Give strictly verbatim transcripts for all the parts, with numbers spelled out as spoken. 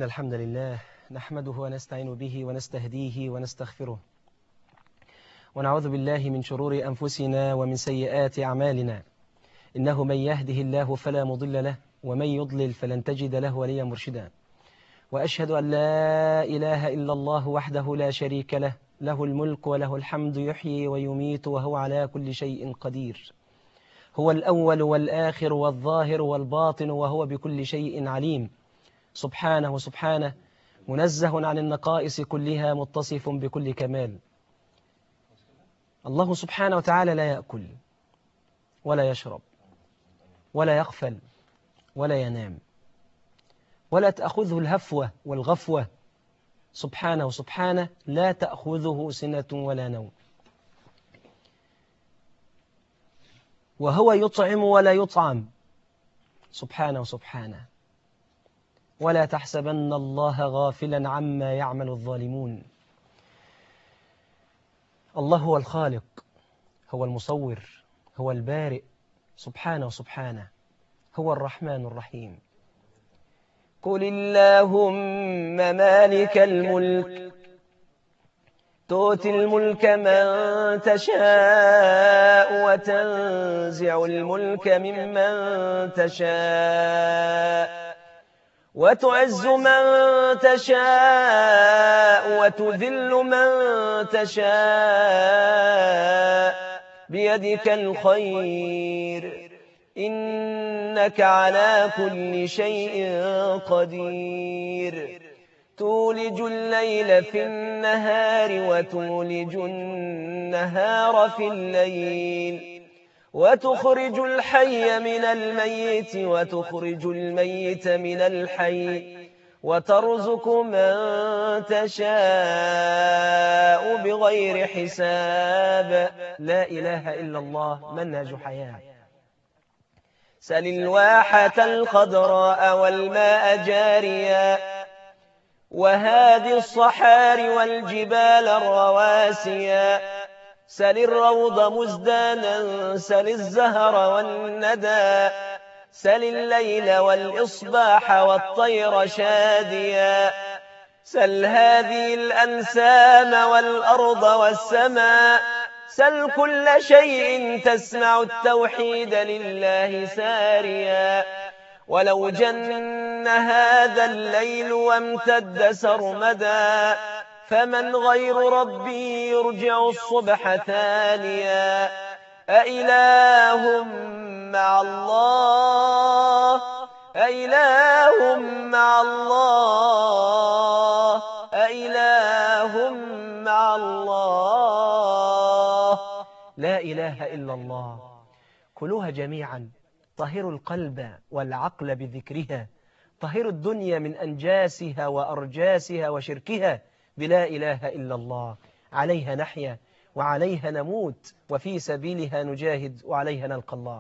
الحمد لله نحمده ونستعين به ونستهديه ونستغفره ونعوذ بالله من شرور أنفسنا ومن سيئات أعمالنا. إنه من يهده الله فلا مضل له ومن يضلل فلن تجد له وليا مرشدا. وأشهد أن لا إله إلا الله وحده لا شريك له، له الملك وله الحمد، يحيي ويميت وهو على كل شيء قدير. هو الأول والآخر والظاهر والباطن وهو بكل شيء عليم. سبحانه وسبحانه منزه عن النقائص كلها، متصف بكل كمال. الله سبحانه وتعالى لا يأكل ولا يشرب ولا يغفل ولا ينام ولا تأخذه الهفوة والغفوة. سبحانه وسبحانه لا تأخذه سنة ولا نوم، وهو يطعم ولا يطعم. سبحانه وسبحانه. ولا تحسبن الله غافلا عما يعمل الظالمون. الله هو الخالق، هو المصور، هو البارئ. سبحانه وسبحانه. هو الرحمن الرحيم. قل اللهم مالك الملك تؤتي الملك من تشاء وتنزع الملك ممن تشاء وتعز من تشاء وتذل من تشاء بيدك الخير إنك على كل شيء قدير. تولج الليل في النهار وتولج النهار في الليل وتخرج الحي من الميت وتخرج الميت من الحي وترزق من تشاء بغير حساب. لا إله إلا الله. منهج حياة. سل الواحة الخضراء والماء جاريا وهادي الصحار والجبال الرواسيا. سل الروض مزدانا سل الزهر والندى سل الليل والإصباح والطير شاديا. سل هذه الأنسام والأرض والسماء سل كل شيء تسمع التوحيد لله ساريا. ولو جن هذا الليل وامتد سرمدا فمن غير ربي يرجع الصبح ثانيا. أإله مع الله أإله مع الله أإله مع الله. لا إله إلا الله. كلوها جميعا. طهروا القلب والعقل بذكرها. طهروا الدنيا من أنجاسها وأرجاسها وشركها بلا إله إلا الله. عليها نحيا وعليها نموت وفي سبيلها نجاهد وعليها نلقى الله.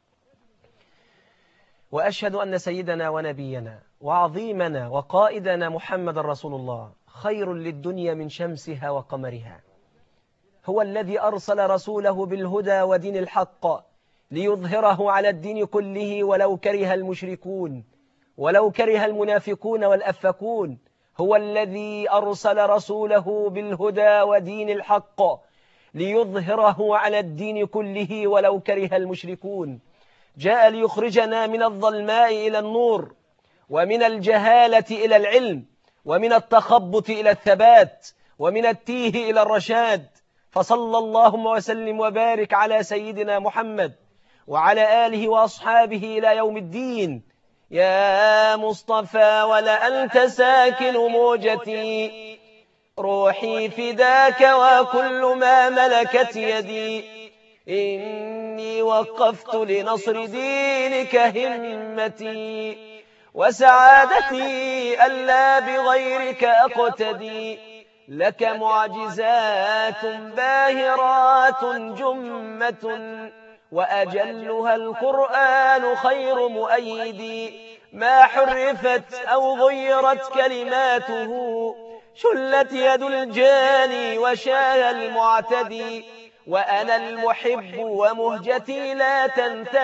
وأشهد أن سيدنا ونبينا وعظيمنا وقائدنا محمد رسول الله خير للدنيا من شمسها وقمرها. هو الذي أرسل رسوله بالهدى ودين الحق ليظهره على الدين كله ولو كره المشركون ولو كره المنافقون والأفكون. هو الذي أرسل رسوله بالهدى ودين الحق ليظهره على الدين كله ولو كره المشركون. جاء ليخرجنا من الظلماء إلى النور ومن الجهالة إلى العلم ومن التخبط إلى الثبات ومن التيه إلى الرشاد. فصلى اللهم وسلم وبارك على سيدنا محمد وعلى آله وأصحابه إلى يوم الدين. يا مصطفى ولأنت ساكن موجتي روحي فداك وكل ما ملكت يدي. إني وقفت لنصر دينك همتي وسعادتي ألا بغيرك أقتدي. لك معجزات باهرات جمة وأجلها القرآن خير مؤيد. ما حرفت أو غيرت كلماته شلت يد الجاني وشاء المعتدي. وأنا المحب ومهجتي لا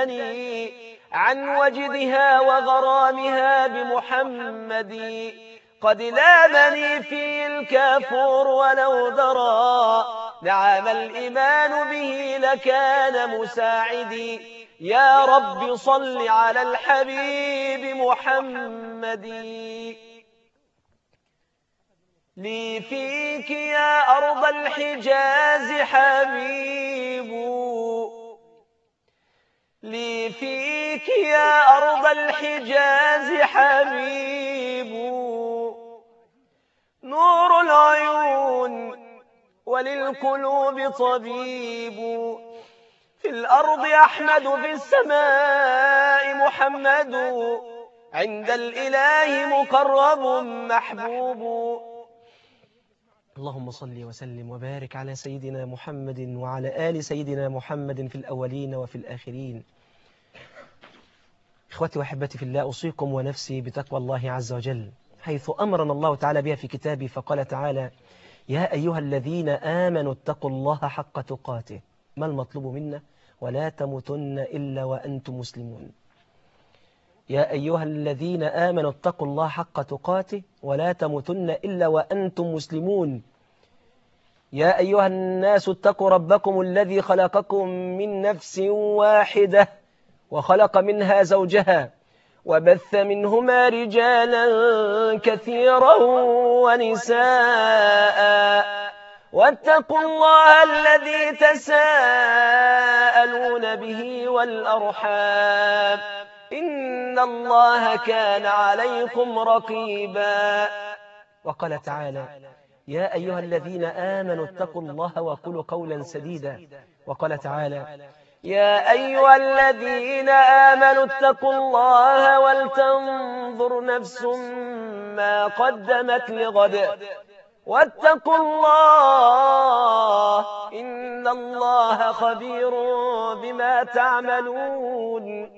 تنثني عن وجدها وغرامها بمحمد. قد لامني فيه الكافور ولو درى نعم الإيمان به لكان مساعدي يا رب صل على الحبيب محمد لي فيك يا أرض الحجاز حبيب لي فيك يا أرض الحجاز حبيب نور العيون وللقلوب طبيب في الأرض أحمد في السماء محمد عند الإله مقرب محبوب. اللهم صل وسلم وبارك على سيدنا محمد وعلى آل سيدنا محمد في الأولين وفي الآخرين. إخوتي وأحبتي في الله، أوصيكم ونفسي بتقوى الله عز وجل، حيث أمرنا الله تعالى بها في كتابه، فقال تعالى: يا أيها الذين آمنوا اتقوا الله حق تقاته. ما المطلوب منا؟ ولا تموتن إلا وأنتم مسلمون. يا أيها الذين آمنوا اتقوا الله حق تقاته ولا تموتن إلا وأنتم مسلمون. يا أيها الناس اتقوا ربكم الذي خلقكم من نفس واحدة وخلق منها زوجها وبث منهما رجالا كثيرا ونساء واتقوا الله الذي تساءلون به والأرحام إن الله كان عليكم رقيبا. وقال تعالى: يا أيها الذين آمنوا اتقوا الله وقولوا قولا سديدا. وقال تعالى: يا أيها الذين آمنوا اتقوا الله ولتنظر نفس ما قدمت لغد واتقوا الله إن الله خبير بما تعملون.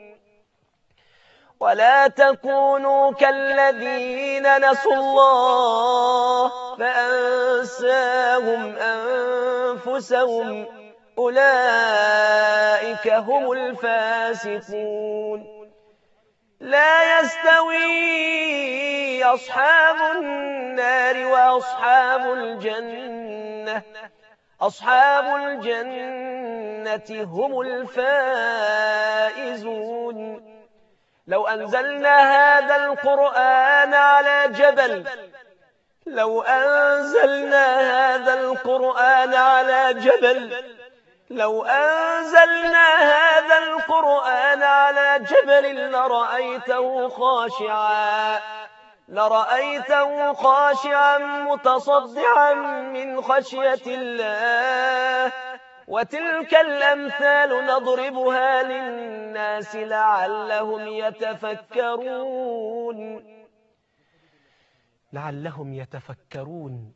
ولا تكونوا كالذين نسوا الله فأنساهم أنفسهم أولئك هم الفاسقون. لا يستوي أصحاب النار وأصحاب الجنة أصحاب الجنة هم الفائزون. لو أنزلنا هذا القرآن على جبل لو أنزلنا هذا القرآن على جبل لو أنزلنا هذا القرآن على جبل لرأيته خاشعا لرأيته خاشعا متصدعا من خشية الله. وتلك الأمثال نضربها للناس لعلهم يتفكرون لعلهم يتفكرون.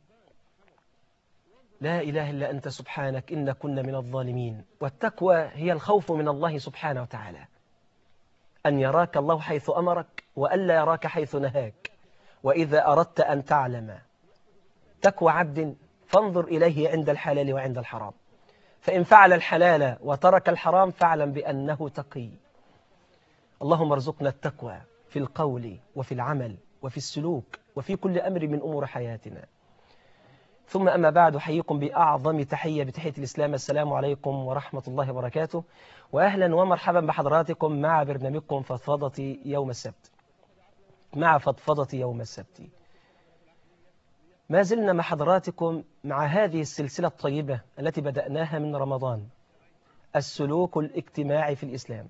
لا إله إلا أنت سبحانك إن كنا من الظالمين. والتقوى هي الخوف من الله سبحانه وتعالى، أن يراك الله حيث أمرك وألا يراك حيث نهاك. وإذا أردت أن تعلم تقوى عبد فانظر إليه عند الحلال وعند الحرام، فإن فعل الحلال وترك الحرام فاعلم بأنه تقي. اللهم ارزقنا التقوى في القول وفي العمل وفي السلوك وفي كل أمر من أمور حياتنا. ثم أما بعد، أحييكم بأعظم تحية بتحية الإسلام. السلام عليكم ورحمة الله وبركاته، وأهلا ومرحبا بحضراتكم مع برنامجكم فضفضة يوم السبت. مع فضفضة يوم السبت ما زلنا مع حضراتكم مع هذه السلسلة الطيبة التي بدأناها من رمضان، السلوك الاجتماعي في الإسلام.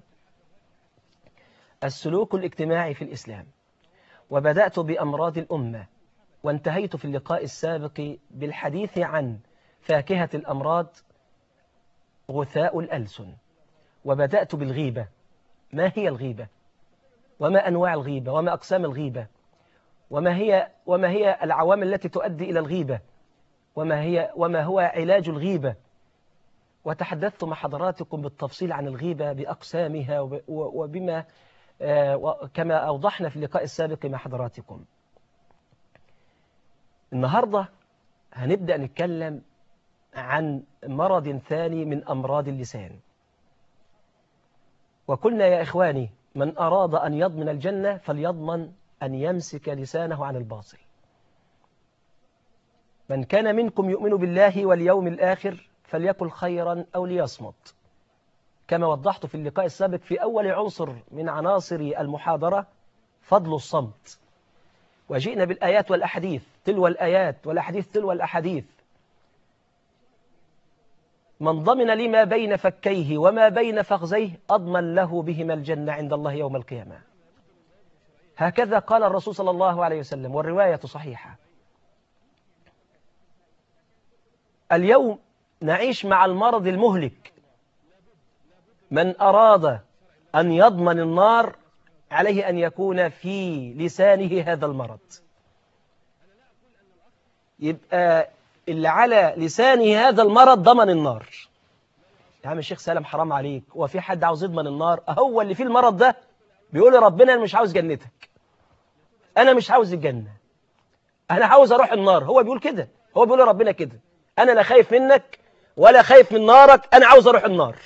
السلوك الاجتماعي في الإسلام. وبدأت بأمراض الأمة، وانتهيت في اللقاء السابق بالحديث عن فاكهة الأمراض غثاء الألسن. وبدأت بالغيبة. ما هي الغيبة؟ وما أنواع الغيبة؟ وما أقسام الغيبة؟ وما هي وما هي العوامل التي تؤدي إلى الغيبة؟ وما هي وما هو علاج الغيبة؟ وتحدثت مع حضراتكم بالتفصيل عن الغيبة بأقسامها وبما كما أوضحنا في اللقاء السابق مع حضراتكم. النهاردة هنبدأ نتكلم عن مرض ثاني من أمراض اللسان. وقلنا يا إخواني: من أراد أن يضمن الجنة فليضمن أن يمسك لسانه عن الباطل. من كان منكم يؤمن بالله واليوم الآخر فليقل خيرا أو ليصمت، كما وضحت في اللقاء السابق في أول عنصر من عناصر المحاضرة فضل الصمت. وجئنا بالآيات والأحاديث تلو الآيات والأحاديث تلو الأحاديث. من ضمن لي ما بين فكيه وما بين فخذيه أضمن له بهما الجنة عند الله يوم القيامة. هكذا قال الرسول صلى الله عليه وسلم، والرواية صحيحة. اليوم نعيش مع المرض المهلك. من أراد أن يضمن النار عليه أن يكون في لسانه هذا المرض. يبقى اللي على لسانه هذا المرض ضمن النار. يا عم الشيخ سالم حرام عليك، هو في حد عاوز يضمن النار؟ هو اللي فيه المرض ده بيقول ربنا أنا مش عاوز جنتك، أنا مش عاوز الجنة، أنا عاوز أروح النار. هو بيقول كده، هو بيقول ربنا كده، أنا لا خايف منك ولا خايف من نارك، أنا عاوز أروح النار.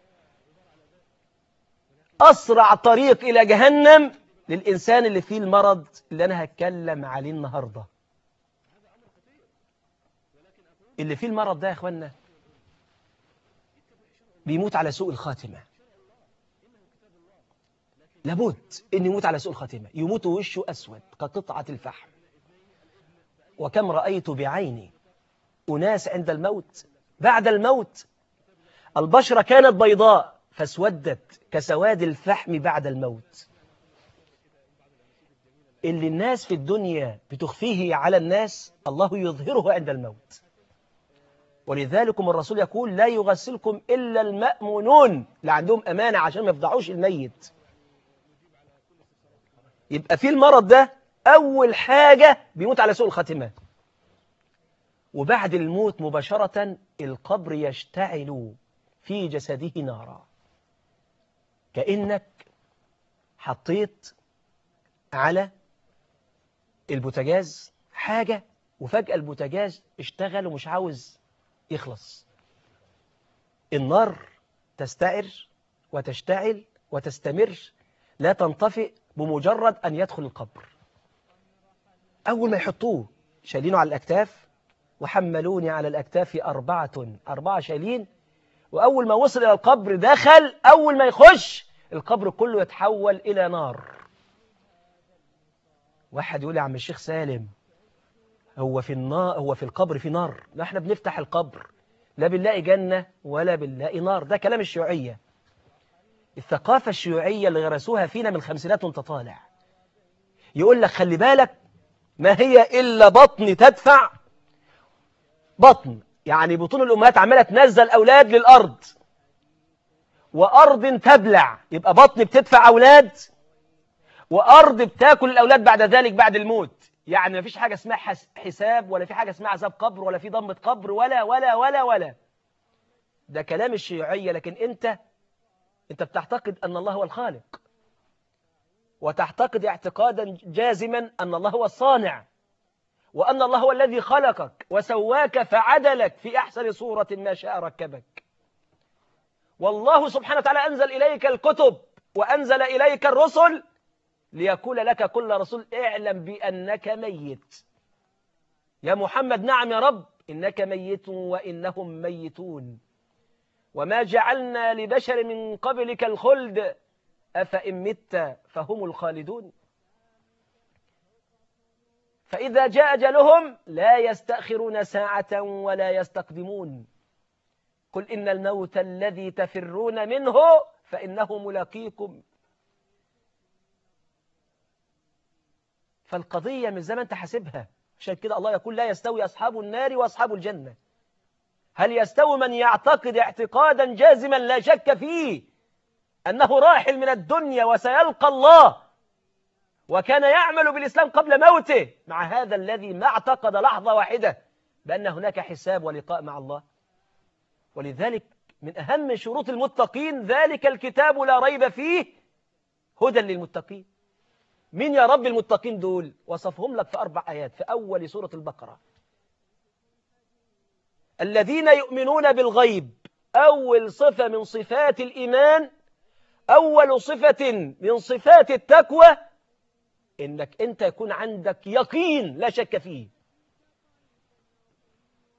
أسرع طريق إلى جهنم للإنسان اللي فيه المرض اللي أنا هتكلم عليه النهاردة. اللي فيه المرض ده يا أخوانا بيموت على سوء الخاتمة. لابد أن يموت على سوء الخاتمة، يموت وشه أسود كقطعة الفحم. وكم رأيت بعيني أناس عند الموت بعد الموت البشرة كانت بيضاء فاسودت كسواد الفحم بعد الموت. اللي الناس في الدنيا بتخفيه على الناس الله يظهره عند الموت. ولذلك الرسول يقول لا يغسلكم إلا المأمونون، اللي عندهم أمانة عشان ما يفضحوش الميت. يبقى في المرض ده أول حاجة بيموت على سوء الخاتمة. وبعد الموت مباشرة القبر يشتعل في جسده نارا، كأنك حطيت على البوتاجاز حاجة وفجأة البوتاجاز اشتغل ومش عاوز يخلص. النار تستعر وتشتعل وتستمر لا تنطفئ بمجرد أن يدخل القبر. أول ما يحطوه شايلينه على الأكتاف، وحملوني على الأكتاف أربعة أربعة شايلين. وأول ما وصل إلى القبر دخل، أول ما يخش القبر كله يتحول إلى نار. واحد يقول يا عم الشيخ سالم هو في النار، هو في القبر في نار؟ لا احنا بنفتح القبر لا بنلاقي جنة ولا بنلاقي نار. ده كلام الشيوعية، الثقافة الشيوعية اللي غرسوها فينا من خمسينات وانت طالع. يقول لك خلي بالك ما هي إلا بطن تدفع بطن، يعني بطون الأمهات عمالة تنزل أولاد للأرض، وأرض تبلع، يبقى بطن بتدفع أولاد وأرض بتاكل الأولاد بعد ذلك بعد الموت. يعني ما فيش حاجة اسمها حساب، ولا في حاجة اسمها عذاب قبر، ولا في ضمة قبر، ولا ولا ولا ولا ده كلام الشيوعية. لكن أنت أنت بتعتقد أن الله هو الخالق، وتعتقد اعتقادا جازما أن الله هو الصانع، وأن الله هو الذي خلقك وسواك فعدلك في أحسن صورة ما شاء ركبك. والله سبحانه وتعالى أنزل إليك الكتب وأنزل إليك الرسل ليقول لك كل رسول اعلم بأنك ميت. يا محمد نعم يا رب إنك ميت وإنهم ميتون، وما جعلنا لبشر من قبلك الخلد أفإن مت فهم الخالدون. فإذا جاء أجلهم لا يستأخرون ساعة ولا يستقدمون. قل إن الموت الذي تفرون منه فإنه ملاقيكم. فالقضية مش زي ما أنت حاسبها. عشان كده الله يقول لا يستوي أصحاب النار وأصحاب الجنة. هل يستوي من يعتقد اعتقادا جازما لا شك فيه أنه راحل من الدنيا وسيلقى الله وكان يعمل بالإسلام قبل موته، مع هذا الذي ما اعتقد لحظة واحدة بأن هناك حساب ولقاء مع الله؟ ولذلك من أهم شروط المتقين ذلك الكتاب لا ريب فيه هدى للمتقين. مين يا رب المتقين دول؟ وصفهم لك في أربع آيات في أول سورة البقرة. الذين يؤمنون بالغيب، أول صفة من صفات الإيمان، أول صفة من صفات التقوى إنك أنت يكون عندك يقين لا شك فيه.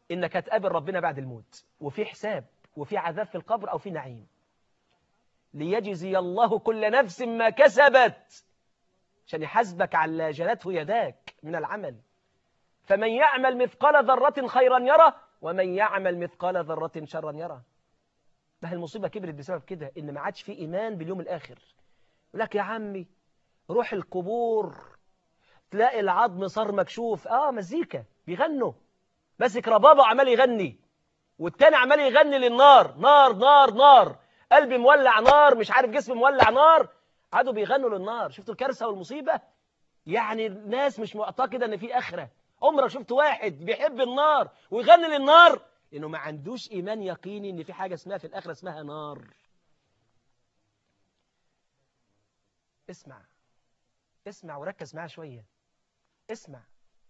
إنك هتقابل ربنا بعد الموت، وفي حساب وفي عذاب في القبر أو في نعيم. ليجزي الله كل نفس ما كسبت، عشان يحاسبك على اللي جنته يداك من العمل. فمن يعمل مثقال ذرة خيرا يره، ومن يعمل مثقال ذرة شرا يره. ما هي المصيبة كبرت بسبب كده، إن ما عادش في إيمان باليوم الآخر. يقول لك يا عمي روح القبور تلاقي العظم صار مكشوف، آه مزيكا بيغنوا، ماسك ربابة وعمال يغني، والتاني عمال يغني للنار، نار نار نار، قلبي مولع نار، مش عارف جسمي مولع نار، قعدوا بيغنوا للنار. شفتوا الكارثة والمصيبة؟ يعني الناس مش معتقدة ان في آخرة. عمرك شفت واحد بيحب النار ويغني للنار؟ لانه ما عندوش ايمان يقيني ان في حاجة اسمها في الآخرة اسمها نار. اسمع اسمع وركز معايا شوية. اسمع.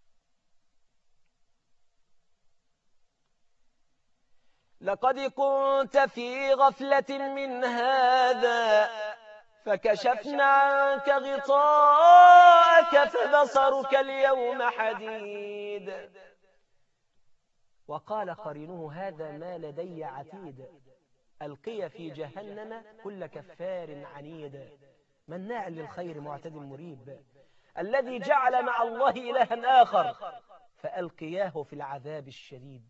لقد كنت في غفلة من هذا فكشفنا عنك غطاءك فبصرك اليوم حديد. وقال قرينه هذا ما لدي عتيد. ألقي في جهنم كل كفار عنيد مناع للخير معتد مريب الذي جعل مع الله إلها آخر فألقياه في العذاب الشديد.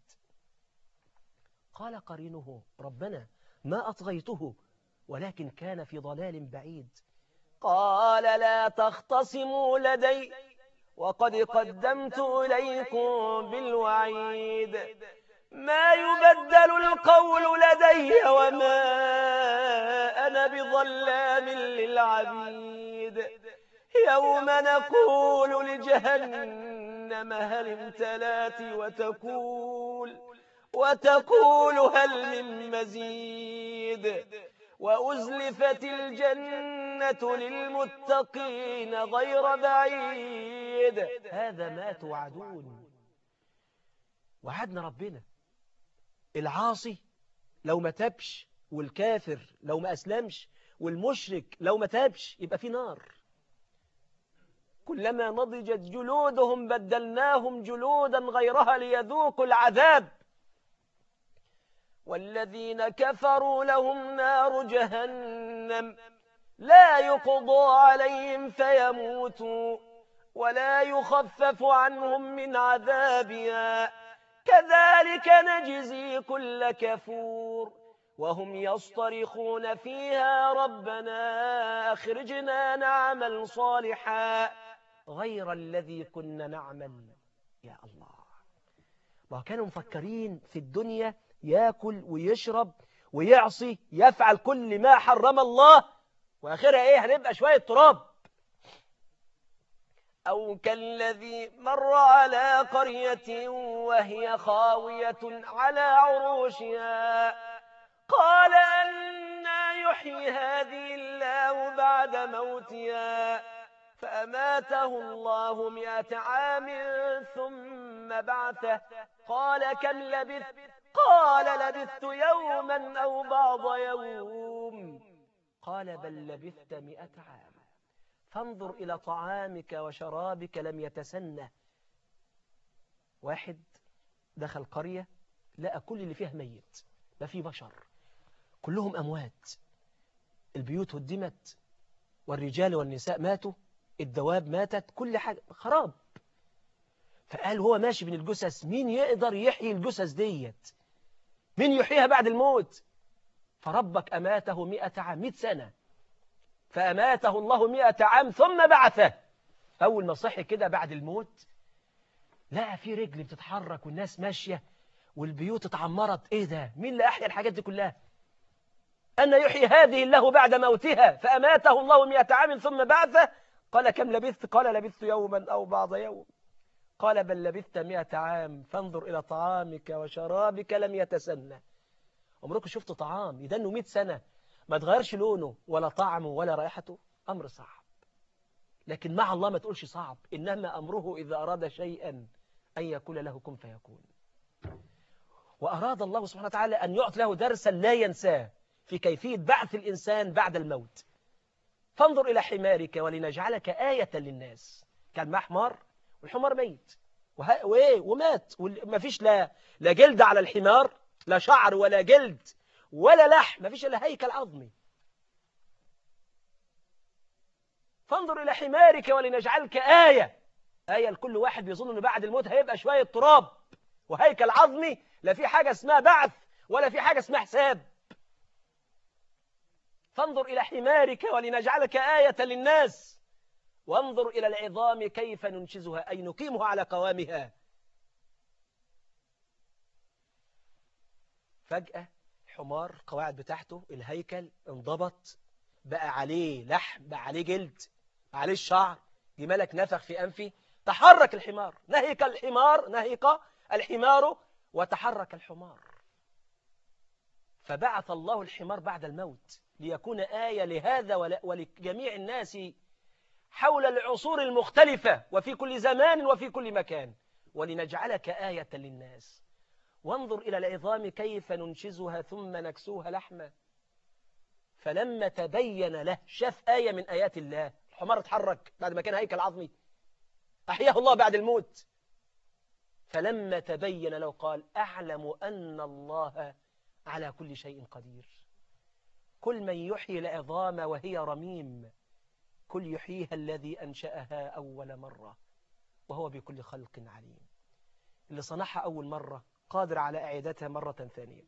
قال قرينه ربنا ما أطغيته ولكن كان في ضلال بعيد. قال لا تختصموا لدي وقد قدمت إليكم بالوعيد. ما يبدل القول لدي وما أنا بظلام للعبيد. يوم نقول لجهنم هل امتلأت وتقول وتقول هل من مزيد. وأزلفت الجنة للمتقين غير بعيد. هذا ما توعدون. وعدنا ربنا العاصي لو ما تابش، والكافر لو ما أسلمش، والمشرك لو ما تابش يبقى في نار. كلما نضجت جلودهم بدلناهم جلودا غيرها ليذوقوا العذاب. والذين كفروا لهم نار جهنم لا يقضى عليهم فيموتوا ولا يخفف عنهم من عذابها كذلك نجزي كل كفور. وهم يصطرخون فيها ربنا أخرجنا نعمل صالحا غير الذي كنا نعمل. يا الله، ما كانوا مفكرين في الدنيا ياكل ويشرب ويعصي يفعل كل ما حرم الله، وآخرها ايه؟ هنبقى شوية تراب. أو كالذي مر على قرية وهي خاوية على عروشها قال أنى يحيي هذه الله بعد موتها فأماته الله مئة عام ثم بعثه قال كم لبثت قال لبثت يوما أو بعض يوم قال بل لبثت مئة عام فانظر إلى طعامك وشرابك لم يتسنه. واحد دخل قرية لقى كل اللي فيها ميت، ما في بشر، كلهم أموات، البيوت هدمت والرجال والنساء ماتوا، الدواب ماتت، كل حاجة خراب. فقال هو ماشي بين الجثث مين يقدر يحيي الجثث ديت؟ مين يحييها بعد الموت؟ فربك أماته مئة عام، مئة سنة، فأماته الله مئة عام ثم بعثه. أول ما صحي كده بعد الموت لقى في رجل بتتحرك والناس ماشية والبيوت اتعمرت. ايه ده؟ مين اللي أحيا الحاجات دي كلها؟ أن يحيي هذه الله بعد موتها فأماته الله مئة عام ثم بعثه. قال كم لبثت؟ قال لبثت يوما أو بعض يوم قال بل لبثت مئة عام فانظر إلى طعامك وشرابك لم يتسنى. عمركم شفتوا طعام يدنه مئة سنة ما تغيرش لونه ولا طعمه ولا رائحته؟ أمر صعب. لكن مع الله ما تقولش صعب، إنما أمره إذا أراد شيئا أن يقول له كن فيكون. وأراد الله سبحانه وتعالى أن يعطي له درسا لا ينساه في كيفية بعث الإنسان بعد الموت. فانظر إلى حمارك ولنجعلك آية للناس. كان معه حمار والحمار ميت وه... وإيه ومات، وما فيش لا لا جلد على الحمار، لا شعر ولا جلد ولا لحم، ما فيش إلا هيكل عظمي. فانظر إلى حمارك ولنجعلك آية، آية لكل واحد بيظن إنه بعد الموت هيبقى شوية تراب وهيكل عظمي، لا في حاجة اسمها بعث ولا في حاجة اسمها حساب. فانظر إلى حمارك ولنجعلك آية للناس، وانظر إلى العظام كيف ننشزها، أي نقيمها على قوامها. فجأة حمار القواعد بتاعته الهيكل انضبط، بقى عليه لحم، بقى عليه جلد، بقى عليه الشعر، جمالك نفخ في أنفه، تحرك الحمار، نهك الحمار، نهك الحمار وتحرك الحمار. فبعث الله الحمار بعد الموت ليكون آية لهذا ولجميع الناس حول العصور المختلفة وفي كل زمان وفي كل مكان، ولنجعلك آية للناس. وانظر إلى العظام كيف ننشزها ثم نكسوها لحما. فلما تبين له، شاف آية من آيات الله، الحمار اتحرك بعد ما كان هيكل عظمي، أحياه الله بعد الموت. فلما تبين له قال أعلم أن الله على كل شيء قدير. كل من يحيي العظام وهي رميم، كل يحييها الذي أنشأها أول مرة وهو بكل خلق عليم. اللي صنعها أول مرة قادر على إعادتها مرة ثانية.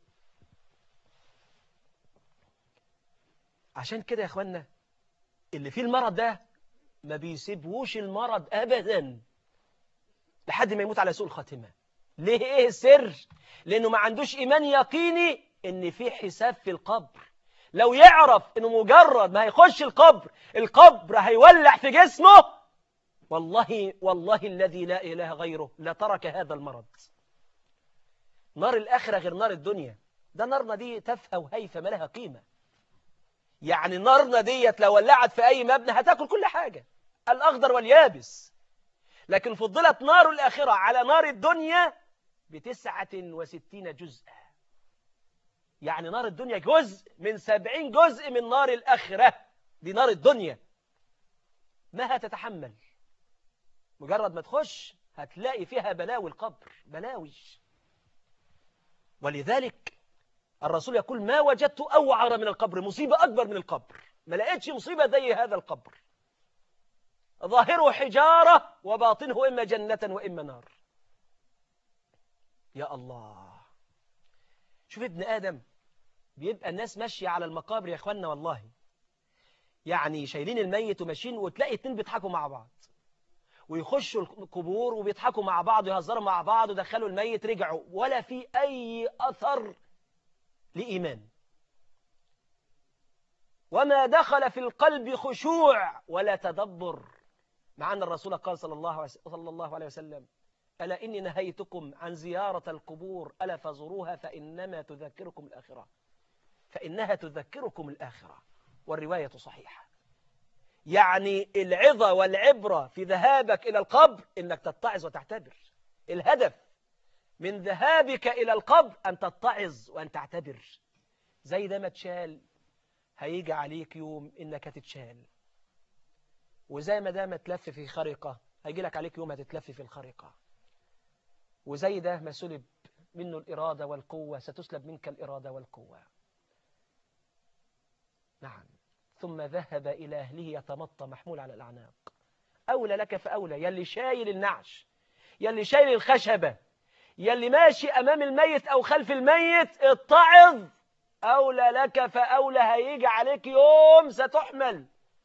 عشان كده يا أخوانا اللي فيه المرض ده ما بيسيبوش المرض أبدا لحد ما يموت على سوء الخاتمة. ليه؟ إيه السر؟ لأنه ما عندوش إيمان يقيني إن في حساب في القبر. لو يعرف إنه مجرد ما هيخش القبر القبر هيولع في جسمه، والله والله الذي لا إله غيره لترك هذا المرض. نار الآخرة غير نار الدنيا، ده نارنا دي تافهة وهيفة ما لها قيمة. يعني نارنا ديت لو ولعت في أي مبنى هتاكل كل حاجة، الأخضر واليابس. لكن فضلت نار الآخرة على نار الدنيا بتسعة وستين جزءا. يعني نار الدنيا جزء من سبعين جزء من نار الآخرة. دي نار الدنيا ما هتتحمل. مجرد ما تخش هتلاقي فيها بلاوي القبر، بلاوي. ولذلك الرسول يقول ما وجدت أوعر من القبر، مصيبة أكبر من القبر، ما لقيتش مصيبة زي هذا القبر. ظاهره حجارة وباطنه إما جنة وإما نار. يا الله، شوف ابن آدم بيبقى الناس ماشية على المقابر يا أخوانا والله، يعني شايلين الميت وماشيين وتلاقي اتنين بيضحكوا مع بعض، ويخشوا القبور وبيضحكوا مع بعض ويهزروا مع بعض ودخلوا الميت رجعوا، ولا في أي أثر لإيمان، وما دخل في القلب خشوع ولا تدبر. مع أن الرسول قال صلى الله صلى الله عليه وسلم ألا إني نهيتكم عن زيارة القبور ألا فزوروها فإنما تذكركم الآخرة، فإنها تذكركم الآخرة. والرواية صحيحة. يعني العظة والعبرة في ذهابك إلى القبر إنك تتعظ وتعتبر. الهدف من ذهابك إلى القبر أن تتعظ وأن تعتبر. زي ده ما تشال هيجي عليك يوم إنك تتشال، وزي ما ده ما تلف في خرقة هيجي لك عليك يوم هتتلف في الخرقة، وزي ده ما سلب منه الإرادة والقوة ستسلب منك الإرادة والقوة. نعم. ثم ذهب إلى أهله يتمطى محمول على الأعناق. أولى لك فأولى، يلي شايل النعش، يلي شايل الخشبة، يلي ماشي أمام الميت أو خلف الميت، اتعظ. أولى لك فأولى، هيجي عليك يوم ستحمل.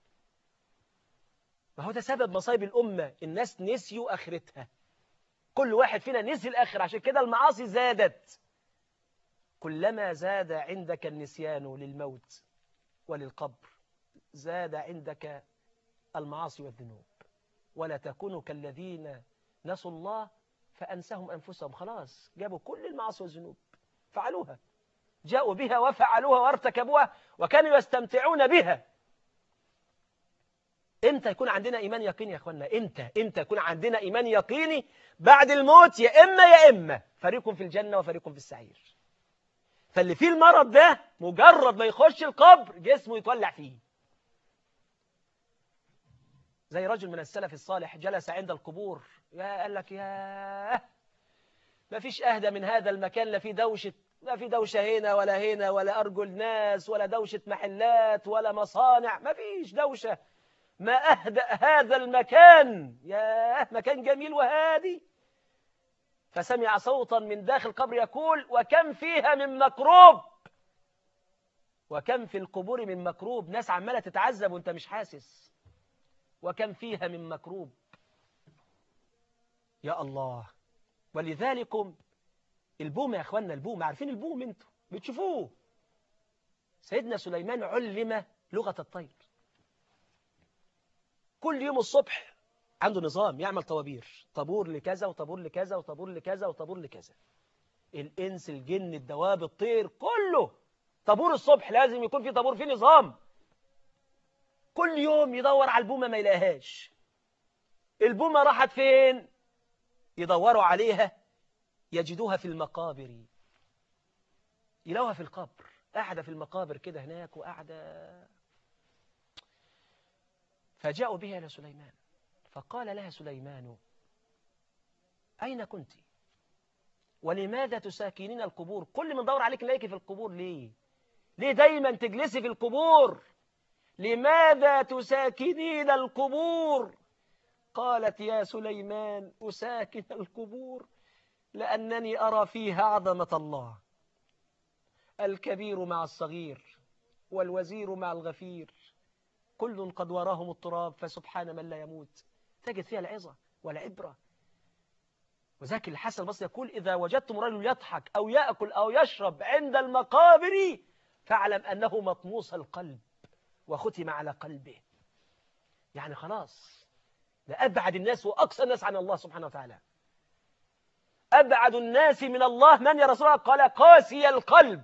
ما هو ده سبب مصايب الأمة، الناس نسيوا آخرتها. كل واحد فينا نسي الآخرة، عشان كده المعاصي زادت. كلما زاد عندك النسيان للموت وللقبر زاد عندك المعاصي والذنوب. ولا تكونوا كالذين نسوا الله فأنساهم أنفسهم. خلاص جابوا كل المعاصي والذنوب فعلوها، جاءوا بها وفعلوها وارتكبوها وكانوا يستمتعون بها. امتى يكون عندنا إيمان يقيني يا أخوانا؟ امتى امتى يكون عندنا إيمان يقيني؟ بعد الموت، يا إما يا إما فريق في الجنة وفريق في السعير. فاللي فيه المرض ده مجرد ما يخش القبر جسمه يتولع فيه. زي رجل من السلف الصالح جلس عند القبور، يا قال لك يا ما فيش أهدى من هذا المكان، لا في دوشة، ما في دوشة هنا ولا هنا ولا أرجل ناس ولا دوشة محلات ولا مصانع، ما فيش دوشة، ما أهدأ هذا المكان، يا مكان جميل وهادي. فسمع صوتا من داخل القبر يقول: وكم فيها من مكروب، وكم في القبور من مكروب، ناس عمالة تتعذب وانت مش حاسس، وكم فيها من مكروب. يا الله. ولذلكم البوم يا أخوانا، البوم، عارفين البوم انتوا بتشوفوه. سيدنا سليمان علم لغة الطير، كل يوم الصبح عنده نظام يعمل طوابير، طابور لكذا وطابور لكذا وطابور لكذا وطابور لكذا. الإنس الجن الدواب الطير كله طابور الصبح لازم يكون في طابور، في نظام. كل يوم يدور على البومة ما يلاقيهاش. البومة راحت فين؟ يدوروا عليها يجدوها في المقابر، يلاقوها في القبر، قاعدة في المقابر كده هناك وقاعدة. فجاءوا بها إلى سليمان فقال لها سليمان: أين كنت؟ ولماذا تساكنين القبور؟ كل من دور عليك نلاقيك في القبور، ليه؟ ليه دايما تجلسي في القبور؟ لماذا تساكنين القبور؟ قالت: يا سليمان أساكن القبور لأنني أرى فيها عظمة الله، الكبير مع الصغير والوزير مع الغفير، كل قد وراهم التراب فسبحان من لا يموت. تجد فيها العظة والعبرة. وذاك الحسن البصري يقول: إذا وجدتم رجل يضحك أو يأكل أو يشرب عند المقابر فاعلم أنه مطموس القلب وختم على قلبه. يعني خلاص، ده أبعد الناس وأقصى الناس عن الله سبحانه وتعالى. أبعد الناس من الله من يا رسول الله؟ قال: قاسي القلب.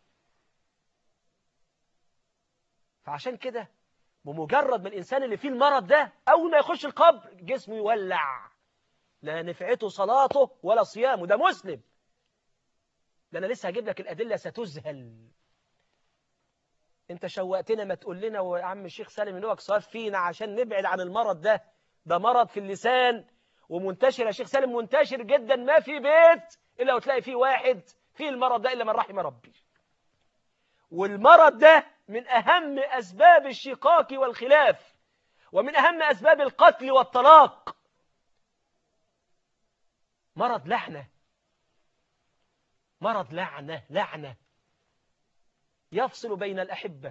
فعشان كده بمجرد ما الإنسان اللي فيه المرض ده أول ما يخش القبر جسمه يولع، لا نفعته صلاته ولا صيامه، ده مسلم. ده أنا لسه هجيب لك الأدلة ستذهل. أنت شوقتنا، ما تقول لنا ويا عم الشيخ سالم نوك صاف فينا عشان نبعد عن المرض ده. ده مرض في اللسان ومنتشر يا شيخ سالم، منتشر جدا، ما في بيت إلا وتلاقي فيه واحد فيه المرض ده إلا من رحم ربي. والمرض ده من أهم أسباب الشقاق والخلاف، ومن أهم أسباب القتل والطلاق. مرض لعنة، مرض لعنة، لعنة يفصل بين الأحبة،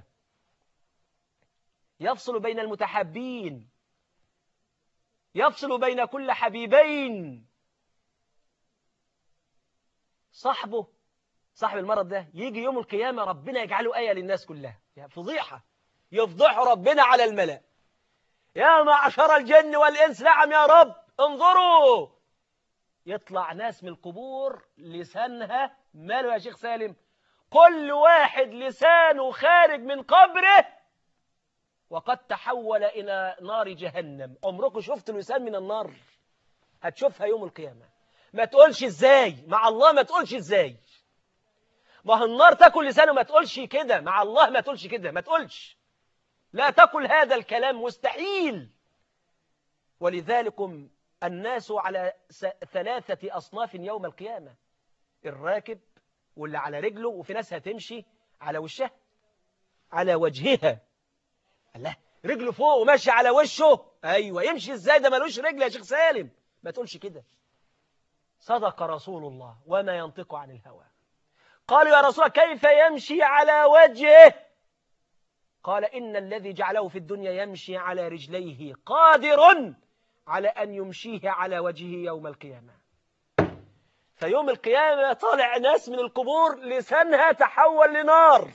يفصل بين المتحابين، يفصل بين كل حبيبين. صاحبه، صاحب المرض ده يجي يوم القيامة ربنا يجعله آية للناس كلها، يعني فضيحة، يفضحوا ربنا على الملأ: يا معشر الجن والإنس، نعم يا رب، انظروا. يطلع ناس من القبور لسانها ماله يا شيخ سالم؟ كل واحد لسانه خارج من قبره وقد تحول إلى نار جهنم. عمركم شفت لسان من النار؟ هتشوفها يوم القيامة. ما تقولش ازاي مع الله، ما تقولش ازاي. ما هو النار تاكل لسانه، ما تقولش كده مع الله، ما تقولش كده، ما تقولش، لا تقل هذا الكلام، مستحيل. ولذلكم الناس على ثلاثة أصناف يوم القيامة: الراكب واللي على رجله، وفي ناس هتمشي على وشها، على وجهها. الله، رجله فوق وماشي على وشه، أيوة، يمشي ازاي ده ملوش رجل يا شيخ سالم؟ ما تقولش كده. صدق رسول الله وما ينطق عن الهوى. قالوا: يا رسول الله كيف يمشي على وجهه؟ قال: إن الذي جعله في الدنيا يمشي على رجليه قادر على أن يمشيه على وجهه يوم القيامة. فيوم القيامة طالع ناس من القبور لسانها تحول لنار،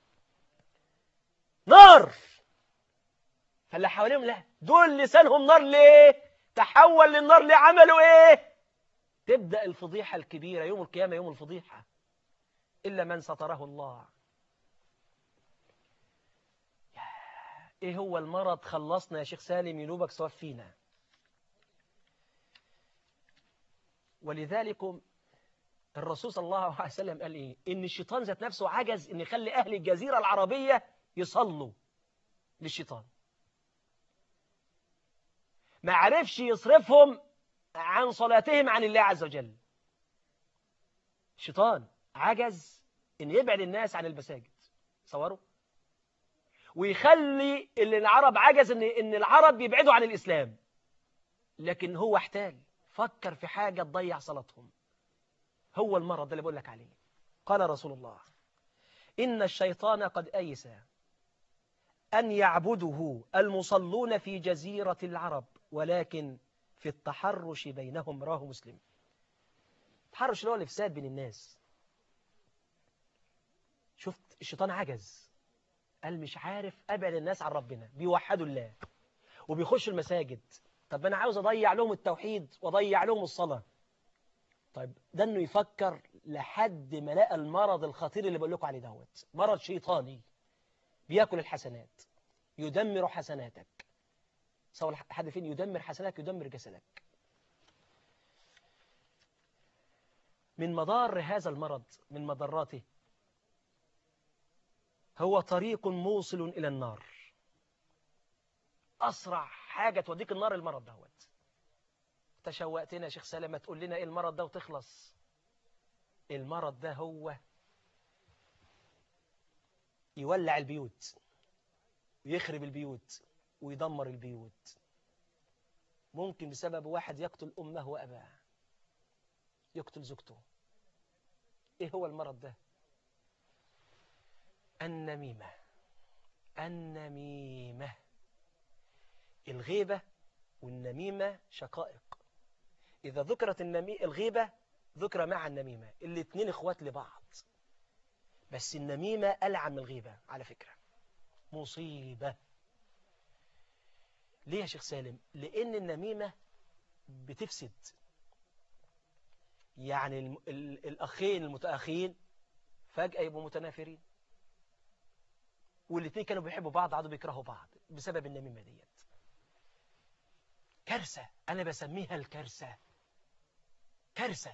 نار. فاللي حواليهم: لا، دول لسانهم نار ليه؟ تحول للنار ليه؟ عملوا ايه؟ تبدأ الفضيحة الكبيرة يوم القيامة، يوم الفضيحة، إلا من ستره الله. ايه هو المرض؟ خلصنا يا شيخ سالم، ينوبك سواف فينا. ولذلك الرسول صلى الله عليه وسلم قال ايه؟ ان الشيطان ذات نفسه عجز ان يخلي اهل الجزيرة العربية يصلوا للشيطان. ما عرفش يصرفهم عن صلاتهم عن الله عز وجل. الشيطان عجز إن يبعد الناس عن المساجد، صوروا، ويخلي اللي العرب عجز إن إن العرب يبعدوا عن الإسلام، لكن هو احتال فكر في حاجة تضيع صلاتهم. هو المرض اللي بقول لك عليه. قال رسول الله: إن الشيطان قد أيس أن يعبده المصلون في جزيرة العرب، ولكن في التحرش بينهم. رواه مسلم. التحرش اللي هو الإفساد بين الناس. شفت الشيطان عجز، قال مش عارف أبعد الناس عن ربنا، بيوحدوا الله وبيخشوا المساجد. طب أنا عاوز أضيع لهم التوحيد وأضيع لهم الصلاة. طيب ده إنه يفكر لحد ما لقى المرض الخطير اللي بقول لكم عليه دوت، مرض شيطاني بياكل الحسنات، يدمر حسناتك. صور حد فين يدمر حسناتك يدمر جسدك. من مضار هذا المرض، من مضراته، هو طريق موصل إلى النار. أسرع حاجة توديك النار المرض دوت. تشوقتنا يا شيخ سالم، ما تقول لنا إيه المرض ده وتخلص. المرض ده هو يولع البيوت ويخرب البيوت ويدمر البيوت. ممكن بسبب واحد يقتل أمه وأباه، يقتل زوجته. إيه هو المرض ده؟ النميمة. النميمة، الغيبة والنميمة شقائق. إذا ذكرت النمي... الغيبة ذكر مع النميمة، الاثنين إخوات لبعض، بس النميمة ألعن من الغيبة على فكرة، مصيبة. ليه يا شيخ سالم؟ لأن النميمة بتفسد. يعني ال... ال... الأخين المتأخين فجأة يبقوا متنافرين، والاثنين كانوا بيحبوا بعض عادوا بيكرهوا بعض بسبب النميمة ديت. كارثة، أنا بسميها الكارثة. كارثة.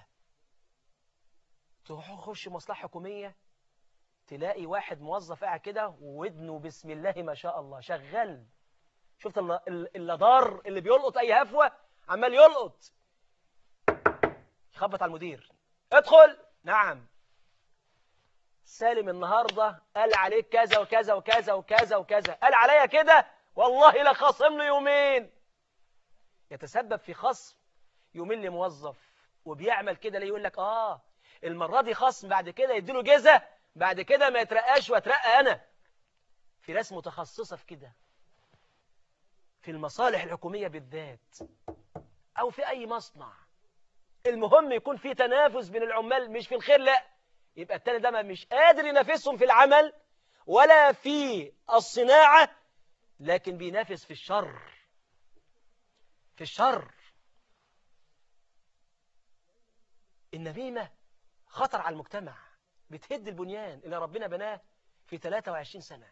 تخش مصلحة حكومية تلاقي واحد موظف قاعد كده وودنه بسم الله ما شاء الله شغال. شفت اللدار اللي بيلقط أي هفوة عمال يلقط، يخبط على المدير: ادخل. نعم سالم النهاردة قال عليك كذا وكذا وكذا وكذا وكذا، قال عليا كده والله لخصم له يومين. يتسبب في خصم يومين لموظف، وبيعمل كده ليه؟ يقول لك آه المرة دي خصم، بعد كده يديله جزء، بعد كده ما يترقاش واترقى أنا. في ناس متخصصة في كده، في المصالح الحكومية بالذات أو في أي مصنع. المهم يكون في تنافس بين العمال، مش في الخير لا، يبقى التاني ده مش قادر ينافسهم في العمل ولا في الصناعة، لكن بينافس في الشر. في الشر. النميمة خطر على المجتمع، بتهد البنيان اللي ربنا بناه في ثلاثة وعشرين سنة،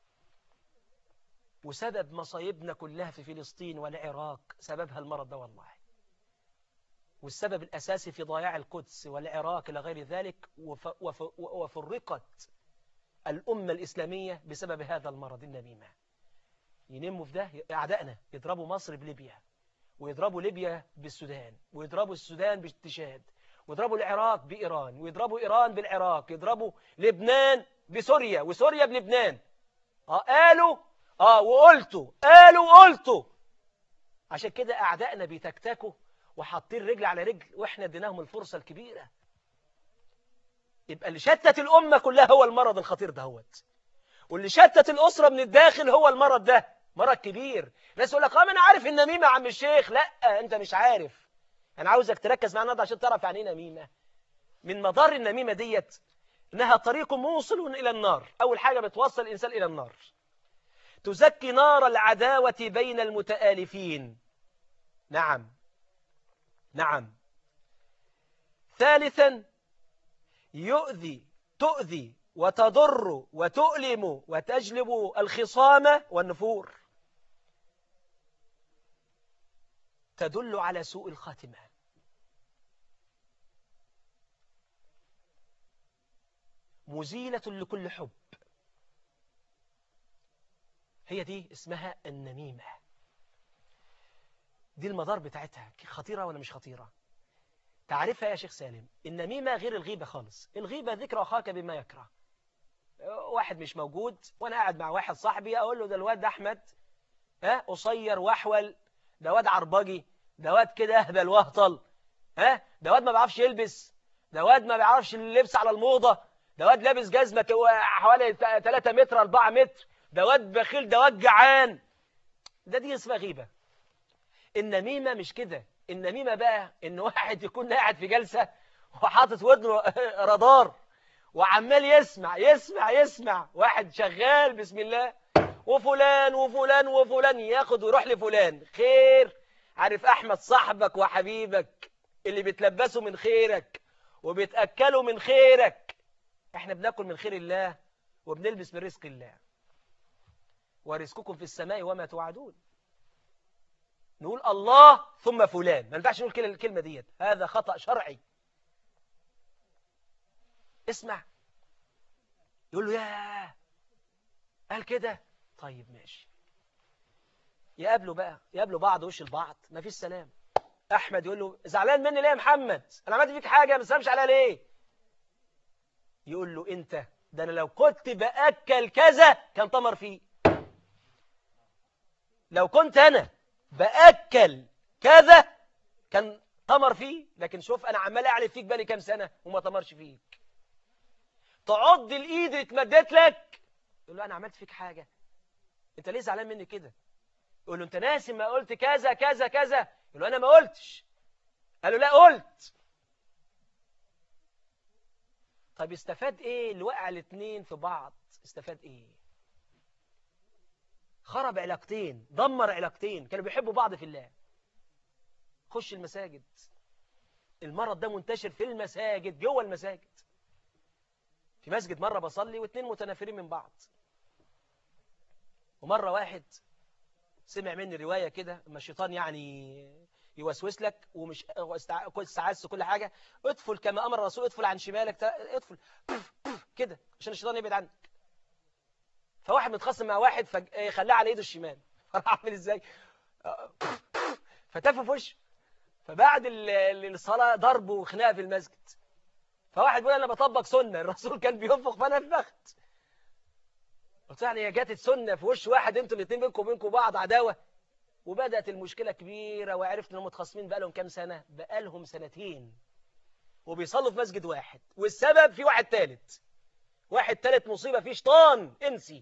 وسبب مصايبنا كلها في فلسطين والعراق سببها المرض ده والله. والسبب الأساسي في ضياع القدس والعراق إلى غير ذلك، وف وف وفرقت الأمة الإسلامية بسبب هذا المرض النميمة. ينموا في ده أعدائنا، يضربوا مصر بليبيا، ويضربوا ليبيا بالسودان، ويضربوا السودان بالتشاد، ويضربوا العراق بإيران، ويضربوا إيران بالعراق، يضربوا لبنان بسوريا، وسوريا بلبنان. آه قالوا آه وقلتوا، قالوا وقلتوا. عشان كده أعدائنا بيتكتكوا وحاطين رجل على رجل، وإحنا اديناهم الفرصة الكبيرة. يبقى اللي شتت الأمة كلها هو المرض الخطير دهوت، واللي شتت الأسرة من الداخل هو المرض ده، مرض كبير. ناس يقول لك اه انا عارف النميمة يا عم الشيخ. لا انت مش عارف. انا عاوزك تركز معانا عشان تعرف يعني ايه نميمة. من مضار النميمة ديت انها طريق موصل الى النار. اول حاجة بتوصل الانسان الى النار، تزكي نار العداوة بين المتآلفين. نعم نعم. ثالثا يؤذي تؤذي وتضر وتؤلم وتجلب الخصام والنفور، تدل على سوء الخاتمة. مزيلة لكل حب. هي دي اسمها النميمة. دي المدار بتاعتها خطيرة ولا مش خطيرة؟ تعرفها يا شيخ سالم؟ النميمة غير الغيبة خالص. الغيبة ذكر أخاك بما يكره. واحد مش موجود وأنا قاعد مع واحد صاحبي أقول له ده الواد ده أحمد، ها قصير وأحول، ده واد عربجي، ده واد كده أهبل وهطل، ها ده واد ما بيعرفش يلبس، ده واد ما بيعرفش اللبس على الموضة، ده واد لابس جزمة حوالي ثلاثة متر أربعة متر، ده واد بخيل، ده واد جعان. ده دي اسمها غيبة. النميمة مش كده. النميمة بقى إن واحد يكون قاعد في جلسة وحاطط ودنه رادار وعمال يسمع يسمع يسمع، واحد شغال بسم الله، وفلان وفلان وفلان ياخد ويروح لفلان خير. عارف أحمد صاحبك وحبيبك اللي بتلبسه من خيرك وبتأكله من خيرك. احنا بناكل من خير الله وبنلبس من رزق الله. ورزقكم في السماء وما توعدون. نقول الله ثم فلان، ما ينفعش نقول الكلمة ديت، هذا خطأ شرعي. اسمع، يقول له يا قال كده، طيب ماشي. يقابلوا بقى، يقابلوا بعض وش البعض، ما فيش سلام. احمد يقول له زعلان مني ليه يا محمد؟ انا عملت فيك حاجه ما تسلمش عليها ليه؟ يقول له انت ده انا لو كنت باكل كذا كان طمر فيه. لو كنت انا باكل كذا كان طمر فيه، لكن شوف انا عمال اعلف فيك بالي كام سنه وما طمرش فيك. تعض الايد اللي اتمدت لك، يقول له انا عملت فيك حاجه، انت ليه زعلان مني كده؟ يقول له انت ناسي ما قلت كذا كذا كذا؟ يقول له انا ما قلتش. قال له لا قلت. طيب استفاد ايه اللي وقع الاثنين في بعض؟ استفاد ايه؟ خرب علاقتين، دمر علاقتين كانوا بيحبوا بعض في الله. خش المساجد، المرض ده منتشر في المساجد، جوه المساجد. في مسجد مرة بصلي واثنين متنافرين من بعض، ومرة واحد سمع مني رواية كده، اما الشيطان يعني يوسوس لك ومش استعاذ كل حاجة، ادفل كما أمر الرسول، ادفل عن شمالك، ادفل كده عشان الشيطان يبعد عنك. فواحد متخاصم مع واحد فخلاه على ايده الشمال، راح عامل ازاي؟ فتفه في وشه. فبعد الصلاة ضرب وخناقه في المسجد. فواحد بيقول انا بطبق سنة، الرسول كان بينفخ فانا نفخت. قلت يعني هي جت السنة في وش واحد، انتوا الاثنين بينكم وبينكم بعض عداوة. وبدأت المشكلة كبيرة، وعرفت انهم متخاصمين بقالهم كام سنة؟ بقالهم سنتين وبيصلوا في مسجد واحد، والسبب في واحد ثالث. واحد ثالث مصيبة، فيه شيطان انسي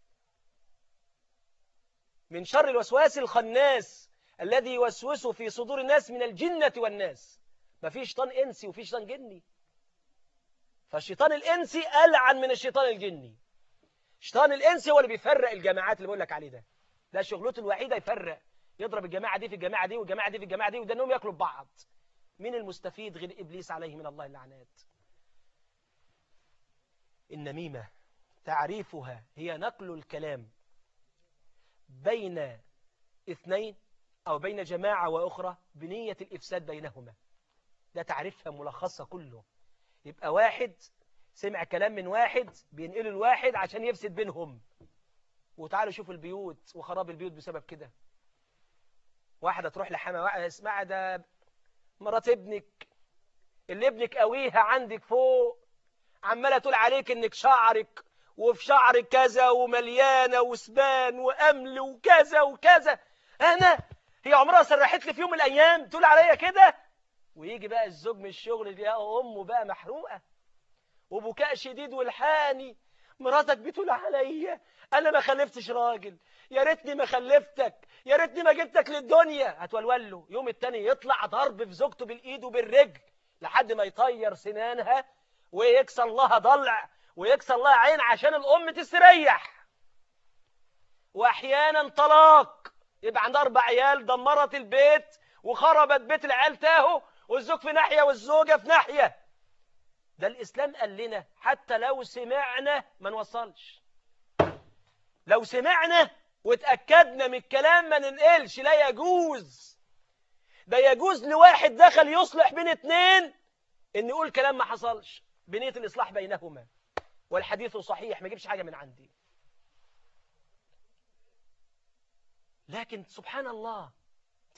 من شر الوسواس الخناس الذي يوسوس في صدور الناس من الجنة والناس. ما فيه شيطان انسي وفيه شيطان جني. فالشيطان الانسي ألعن من الشيطان الجني. الشيطان الانسي هو اللي بيفرق الجماعات اللي بقول لك عليه ده. ده شغلته الوحيدة، يفرق، يضرب الجماعة دي في الجماعة دي والجماعة دي في الجماعة دي، وده انهم ياكلوا ببعض. مين المستفيد غير إبليس عليه من الله اللعنات؟ النميمة تعريفها هي نقل الكلام بين اثنين أو بين جماعة وأخرى بنية الإفساد بينهما. ده تعريفها ملخصة كله. يبقى واحد سمع كلام من واحد بينقله الواحد عشان يفسد بينهم. وتعالوا شوفوا البيوت وخراب البيوت بسبب كده. واحدة تروح لحما، واحدة اسمع ده مرات ابنك اللي ابنك قويها عندك فوق، عمالة تقول عليك انك شعرك وفي شعرك كذا ومليانة وسبان وأمل وكذا وكذا. أنا هي عمرها سرحت لي في يوم من الأيام تقول عليا كده؟ ويجي بقى الزوج من الشغل دي أمه بقى محروقة وبكاء شديد والحاني، مراتك بتقول عليا أنا ما خلفتش راجل، يا ريتني ما خلفتك، يا ريتني ما جبتك للدنيا. هتولول له يوم التاني يطلع ضرب في زوجته بالإيد وبالرجل لحد ما يطير سنانها ويكسر لها ضلع ويكسر لها عين عشان الأم تستريح. وأحيانا طلاق، يبقى عندها أربع عيال دمرت البيت وخربت بيت العيال تاهو، والزوج في ناحية والزوجة في ناحية. ده الإسلام قال لنا حتى لو سمعنا ما نوصلش. لو سمعنا واتأكدنا من الكلام ما ننقلش، لا يجوز. ده يجوز لواحد دخل يصلح بين اتنين إن يقول كلام ما حصلش بنية الإصلاح بينهما، والحديث صحيح، ما يجيبش حاجة من عندي. لكن سبحان الله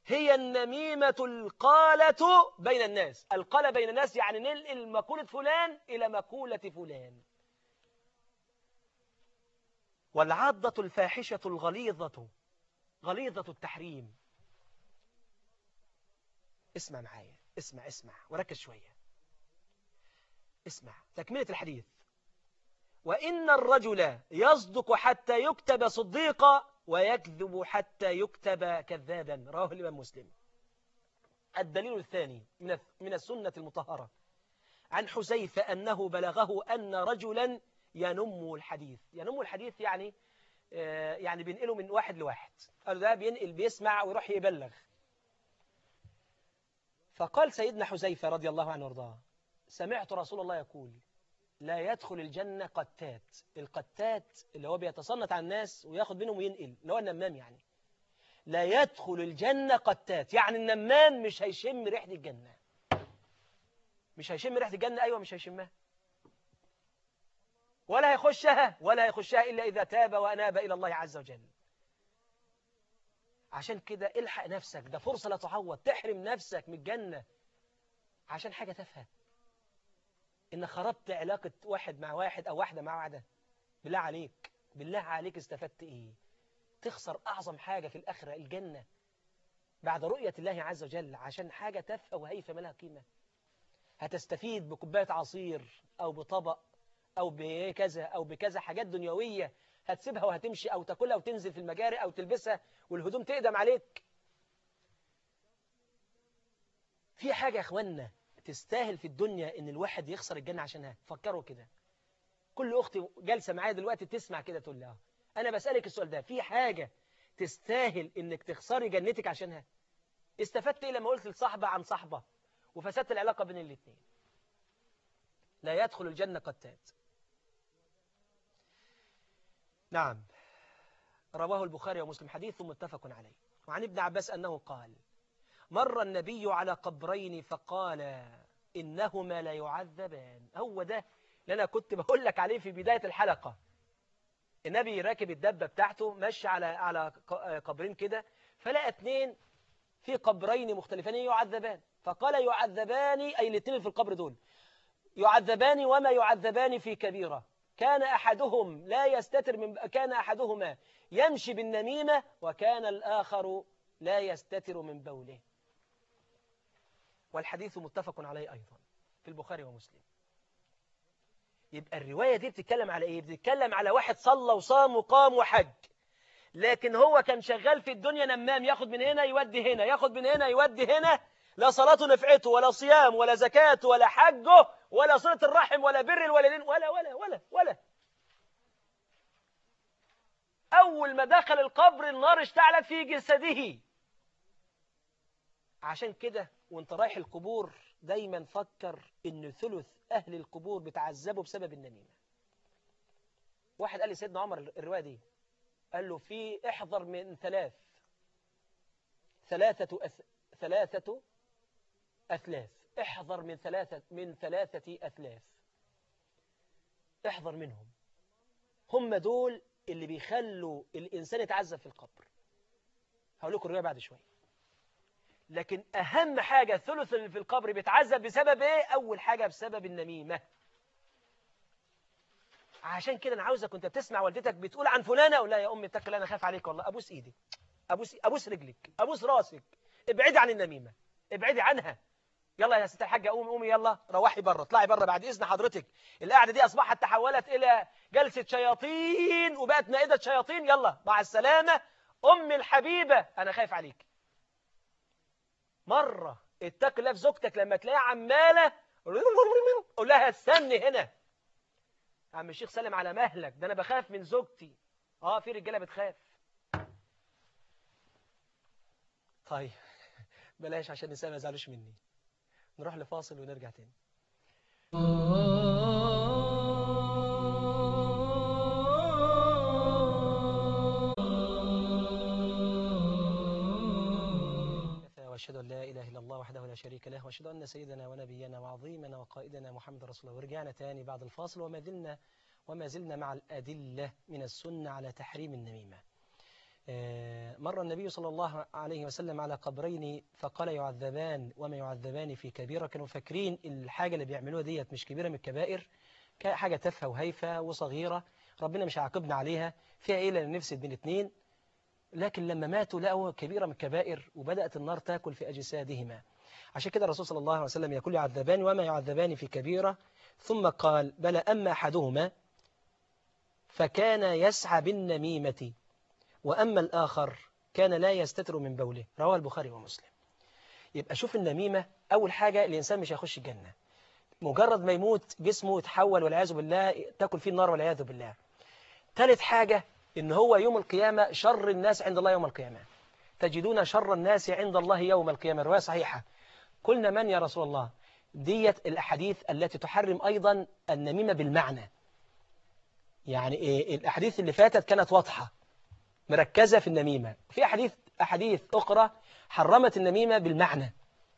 هي النميمة القالة بين الناس. القالة بين الناس يعني ننقل مقولة فلان إلى مقولة فلان. والعضة الفاحشة الغليظة، غليظة التحريم. اسمع معايا، اسمع اسمع وركز شوية. اسمع تكملة الحديث. وإن الرجل يصدق حتى يكتب صديقا ويكذب حتى يكتب كذابا. رواه الإمام مسلم. الدليل الثاني من من السنة المطهرة عن حذيفة أنه بلغه أن رجلا ينم الحديث. ينم الحديث يعني آه يعني بينقله من واحد لواحد. قال ده بينقل بيسمع ويروح يبلغ. فقال سيدنا حذيفة رضي الله عنه وارضاه: سمعت رسول الله يقول: لا يدخل الجنة قتات. القتات اللي هو بيتصنت على الناس وياخد منهم وينقل، اللي هو النمام يعني. لا يدخل الجنة قتات، يعني النمام مش هيشم ريحة الجنة. مش هيشم ريحة الجنة. أيوة مش هيشمها، ولا هيخشها ولا هيخشها إلا إذا تاب وأناب إلى الله عز وجل. عشان كده الحق نفسك، ده فرصة لا تعوض. تحرم نفسك من الجنة عشان حاجة تافهة، إن خربت علاقة واحد مع واحد أو واحدة مع واحدة. بالله عليك، بالله عليك استفدت إيه؟ تخسر أعظم حاجة في الآخرة، الجنة، بعد رؤية الله عز وجل، عشان حاجة تافهة وهيفة ما لها قيمة. هتستفيد بكوباية عصير أو بطبق أو بكذا أو بكذا حاجات دنيوية، هتسيبها وهتمشي أو تاكلها وتنزل في المجاري أو تلبسها والهدوم تقدم عليك. في حاجة يا أخوانا تستاهل في الدنيا إن الواحد يخسر الجنة عشانها؟ فكروا كده. كل أختي جالسة معايا دلوقتي تسمع كده تقول لها: أنا بسألك السؤال ده، في حاجة تستاهل إنك تخسري جنتك عشانها؟ استفدت إيه لما قلت لصاحبة عن صاحبة وفسدت العلاقة بين الاثنين؟ لا يدخل الجنة قتات. نعم، رواه البخاري ومسلم، حديث متفق عليه. وعن ابن عباس أنه قال: مر النبي على قبرين فقال: إنهما لا يعذبان. هو ده اللي أنا كنت بقول لك عليه في بداية الحلقة. النبي راكب الدبة بتاعته ماشي على على قبرين كده، فلقى اثنين في قبرين مختلفين يعذبان. فقال: يعذبان، أي الاثنين في القبر دول يعذبان وما يعذبان في كبيرة. كان أحدهم لا يستتر من كان أحدهما يمشي بالنميمة، وكان الآخر لا يستتر من بوله. والحديث متفق عليه أيضا في البخاري ومسلم. يبقى الرواية دي بتتكلم على إيه؟ بتتكلم على واحد صلى وصام وقام وحج، لكن هو كان شغال في الدنيا نمام، ياخد من هنا يودي هنا، ياخد من هنا يودي هنا. لا صلاته نفعته ولا صيام ولا زكاة ولا حجه ولا صلة الرحم ولا بر الوالدين ولا ولا ولا ولا. أول ما دخل القبر النار اشتعلت في جسده. عشان كده وانت رايح القبور دايما فكر ان ثلث أهل القبور بتعذبوا بسبب النميمة. واحد قال لي سيدنا عمر الرواية دي، قال له: في احذر من ثلاث ثلاثة أث... ثلاثة أثلاث احذر من ثلاثة من ثلاثة أثلاث احذر منهم. هم دول اللي بيخلوا الإنسان يتعذب في القبر. هقول لكم الرواية بعد شوية. لكن أهم حاجة الثلث اللي في القبر بيتعذب بسبب إيه؟ أول حاجة بسبب النميمة. عشان كده أنا عاوزك كنت بتسمع والدتك بتقول عن فلانة، أقول لها: يا أمي اتق الله، أنا خاف عليك والله، أبوس إيدك، أبوس أبوس رجلك، أبوس راسك، ابعدي عن النميمة، ابعدي عنها. يلا يا ست الحاجة قومي قومي، يلا روحي بره، اطلعي بره بعد إذن حضرتك. القعدة دي أصبحت تحولت إلى جلسة شياطين وبقت مائدة شياطين. يلا مع السلامة أمي الحبيبة، أنا خايف عليك. مرة اتق الله في زوجتك لما تلاقيها عمالة قول لها: استني هنا يا عم الشيخ، سلم على مهلك، ده أنا بخاف من زوجتي. آه في رجالة بتخاف. طيب بلاش عشان النساء ما يزعلوش مني. نروح لفاصل ونرجع تاني. وأشهد أن لا إله إلا الله وحده لا شريك له، وأشهد أن سيدنا ونبينا وعظيمنا وقائدنا محمد رسول الله. ورجعنا تاني بعد الفاصل، وما زلنا وما زلنا مع الأدلة من السنة على تحريم النميمة. مر النبي صلى الله عليه وسلم على قبرين فقال يعذبان وما يعذبان في كبيرة. كانوا فاكرين الحاجة اللي بيعملوها ديت مش كبيرة من الكبائر، حاجة تافهة وهيفة وصغيرة، ربنا مش هيعاقبنا عليها، فيها إيه لأن نفسد بين اتنين. لكن لما ماتوا لقوا كبيرة من الكبائر وبدأت النار تاكل في أجسادهما. عشان كده الرسول صلى الله عليه وسلم يقول يعذبان وما يعذبان في كبيرة، ثم قال بلى أما أحدهما فكان يسعى بالنميمة وأما الآخر كان لا يستتر من بوله. رواه البخاري ومسلم. يبقى شوف النميمة، أول حاجة الإنسان مش هيخش الجنة، مجرد ما يموت جسمه يتحول والعياذ بالله تاكل فيه النار والعياذ بالله. ثالث حاجة إن هو يوم القيامة شر الناس عند الله يوم القيامة، تجدون شر الناس عند الله يوم القيامة. رواية صحيحة. قلنا من يا رسول الله؟ ديت الأحاديث التي تحرم أيضا النميمة بالمعنى. يعني إيه؟ الأحاديث اللي فاتت كانت واضحة مركزة في النميمة، في أحاديث أحاديث أخرى حرمت النميمة بالمعنى.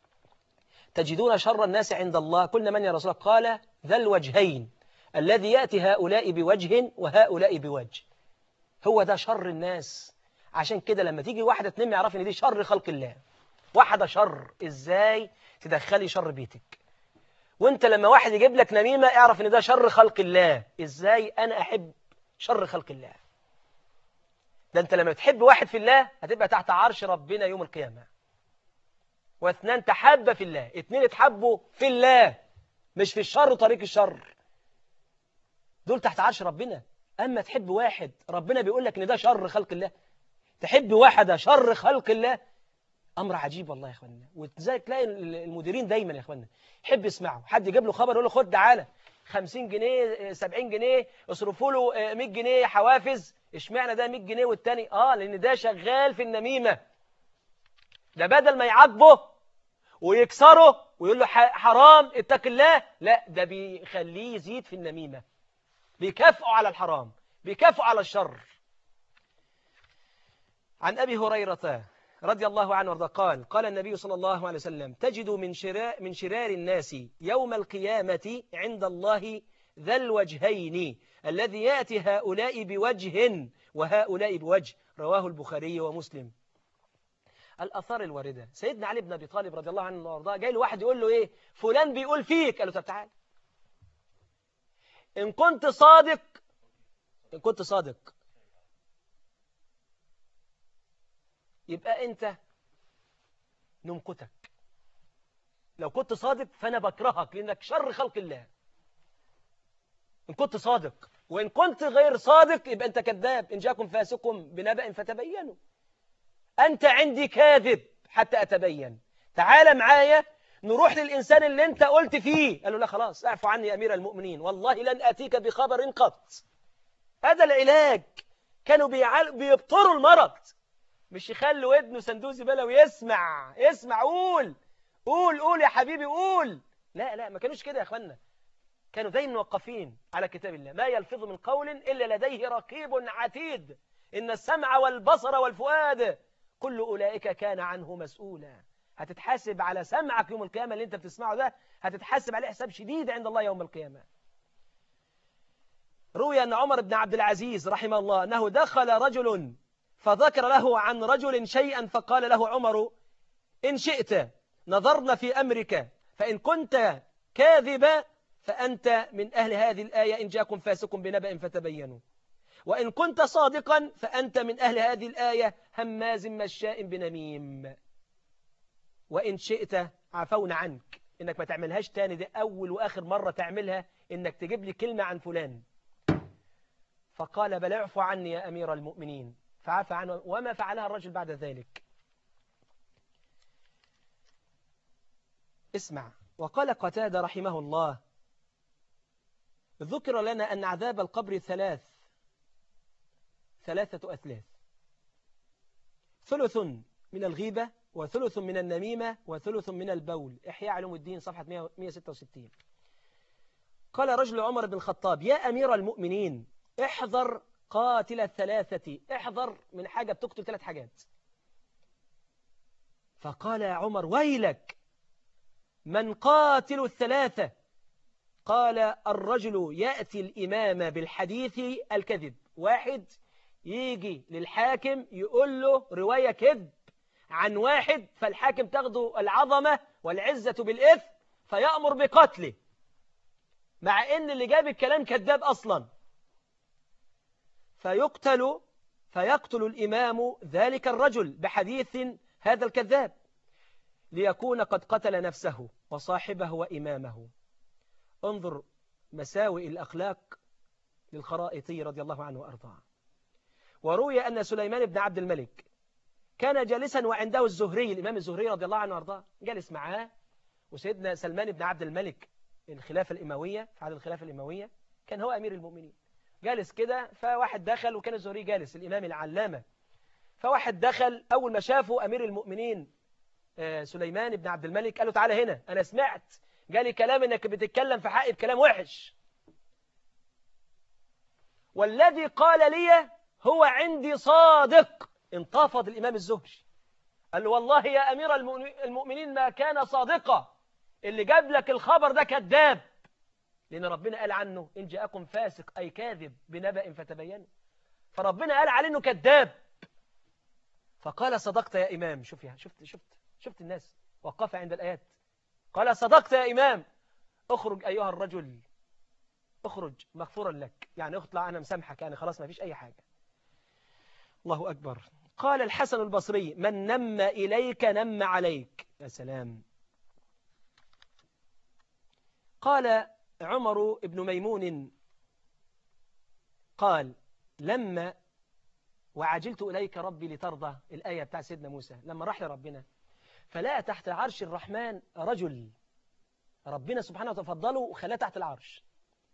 تجدون شر الناس عند الله. قلنا من يا رسول الله؟ قال ذا الوجهين الذي يأتي هؤلاء بوجه وهؤلاء بوجه، هو ده شر الناس. عشان كده لما تيجي واحدة تنمي اعرفي ان دي شر خلق الله. واحدة شر، ازاي تدخلي شر بيتك؟ وانت لما واحد يجيب لك نميمة اعرف ان ده شر خلق الله. ازاي انا احب شر خلق الله؟ ده انت لما تحب واحد في الله هتبقى تحت عرش ربنا يوم القيامة. واثنان تحب في الله، اتنين اتحبوا في الله مش في الشر وطريق الشر، دول تحت عرش ربنا. أما تحب واحد ربنا بيقول لك إن ده شر خلق الله، تحب واحدة شر خلق الله، أمر عجيب والله يا أخوانا. وزي تلاقي المديرين دايما يا أخوانا يحب يسمعوا حد يجيب له خبر يقول له خد تعالى خمسين جنيه سبعين جنيه اصرفوا له مية جنيه حوافز. اشمعنى ده مية جنيه والتاني؟ آه لأن ده شغال في النميمة. ده بدل ما يعاقبه ويكسره ويقول له حرام اتق الله، لا ده بيخليه يزيد في النميمة، بيكافئوا على الحرام، بيكافئوا على الشر. عن أبي هريرة رضي الله عنه وارضاه قال قال النبي صلى الله عليه وسلم تجد من شرار, من شرار الناس يوم القيامة عند الله ذا الوجهين الذي يأتي هؤلاء بوجه وهؤلاء بوجه. رواه البخاري ومسلم. الأثار الواردة، سيدنا علي بن أبي طالب رضي الله عنه وارضاه جاي له واحد يقول له إيه فلان بيقول فيك، قال له طب تعال إن كنت صادق، إن كنت صادق يبقى أنت نمقتك، لو كنت صادق فأنا بكرهك لأنك شر خلق الله. إن كنت صادق، وإن كنت غير صادق يبقى أنت كذاب. إن جاءكم فاسق بنبأ فتبينوا. أنت عندي كاذب حتى أتبين، تعال معايا نروح للإنسان اللي أنت قلت فيه. قال له لا خلاص اعفو عني يا أمير المؤمنين والله لن أتيك بخبر قط. هذا العلاج. كانوا بيبطروا المرض، مش يخلوا ابنه سندوزي بلا ويسمع يسمع قول قول قول يا حبيبي قول. لا لا ما كانوش كده يا أخوانا، كانوا دايما موقفين على كتاب الله. ما يلفظ من قول إلا لديه رقيب عتيد إن السمع والبصر والفؤاد كل أولئك كان عنه مسؤولا. هتتحاسب على سمعك يوم القيامة اللي انت بتسمعه ده، هتتحاسب عليه حساب شديد عند الله يوم القيامة. روي أن عمر بن عبد العزيز رحمه الله أنه دخل رجل فذكر له عن رجل شيئا فقال له عمر إن شئت نظرنا في أمرك فإن كنت كاذبا فأنت من أهل هذه الآية إن جاءكم فاسق بنبأ فتبينوا، وإن كنت صادقا فأنت من أهل هذه الآية هماز مشاء بنميم، وإن شئت عفونا عنك. إنك ما تعملهاش تاني، دي أول وآخر مرة تعملها إنك تجيب لي كلمة عن فلان. فقال بل اعفو عني يا أمير المؤمنين، فعفى عنه وما فعلها الرجل بعد ذلك. اسمع. وقال قتادة رحمه الله ذكر لنا أن عذاب القبر ثلاث ثلاثة أثلاث، ثلث من الغيبة وثلث من النميمة وثلث من البول. إحياء علوم الدين صفحة مئة وستة وستين. قال رجل عمر بن الخطاب يا أمير المؤمنين احذر قاتل الثلاثة، احذر من حاجة بتقتل ثلاث حاجات. فقال يا عمر ويلك من قاتل الثلاثة؟ قال الرجل يأتي الإمام بالحديث الكذب. واحد يجي للحاكم يقول له رواية كذب عن واحد، فالحاكم تاخده العظمة والعزة بالإثم فيأمر بقتله، مع إن اللي جاب الكلام كذاب أصلا، فيقتل فيقتل الإمام ذلك الرجل بحديث هذا الكذاب ليكون قد قتل نفسه وصاحبه وإمامه. انظر مساوئ الأخلاق للخرائطي رضي الله عنه وأرضاه. وروي أن سليمان بن عبد الملك كان جالسا وعنده الزهري، الإمام الزهري رضي الله عنه وأرضاه جالس معاه، وسيدنا سلمان بن عبد الملك الخلافة الإموية في عهد الخلافة الإموية كان هو أمير المؤمنين، جالس كده، فواحد دخل وكان الزهري جالس الإمام العلامة، فواحد دخل أول ما شافه أمير المؤمنين سليمان بن عبد الملك قال له تعالى هنا، أنا سمعت جالي كلام إنك بتتكلم في حقي بكلام وحش، والذي قال لي هو عندي صادق. انتفض الإمام الزهري قال له والله يا أمير المؤمنين ما كان صادقا، اللي جاب لك الخبر ده كذاب، لأن ربنا قال عنه إن جاءكم فاسق أي كاذب بنبأ فتبينوا، فربنا قال عليه إنه كذاب. فقال صدقت يا إمام. شوف يا شفت شفت شفت الناس وقف عند الآيات. قال صدقت يا إمام، اخرج أيها الرجل، اخرج مغفورا لك، يعني اطلع أنا مسامحك، يعني خلاص ما فيش أي حاجة. الله أكبر. قال الحسن البصري من نم إليك نم عليك. يا سلام. قال عمر بن ميمون قال لما وعجلت إليك ربي لترضى، الآية بتاع سيدنا موسى لما راح لربنا فلقى تحت عرش الرحمن رجل، ربنا سبحانه وتفضله وخلاه تحت العرش،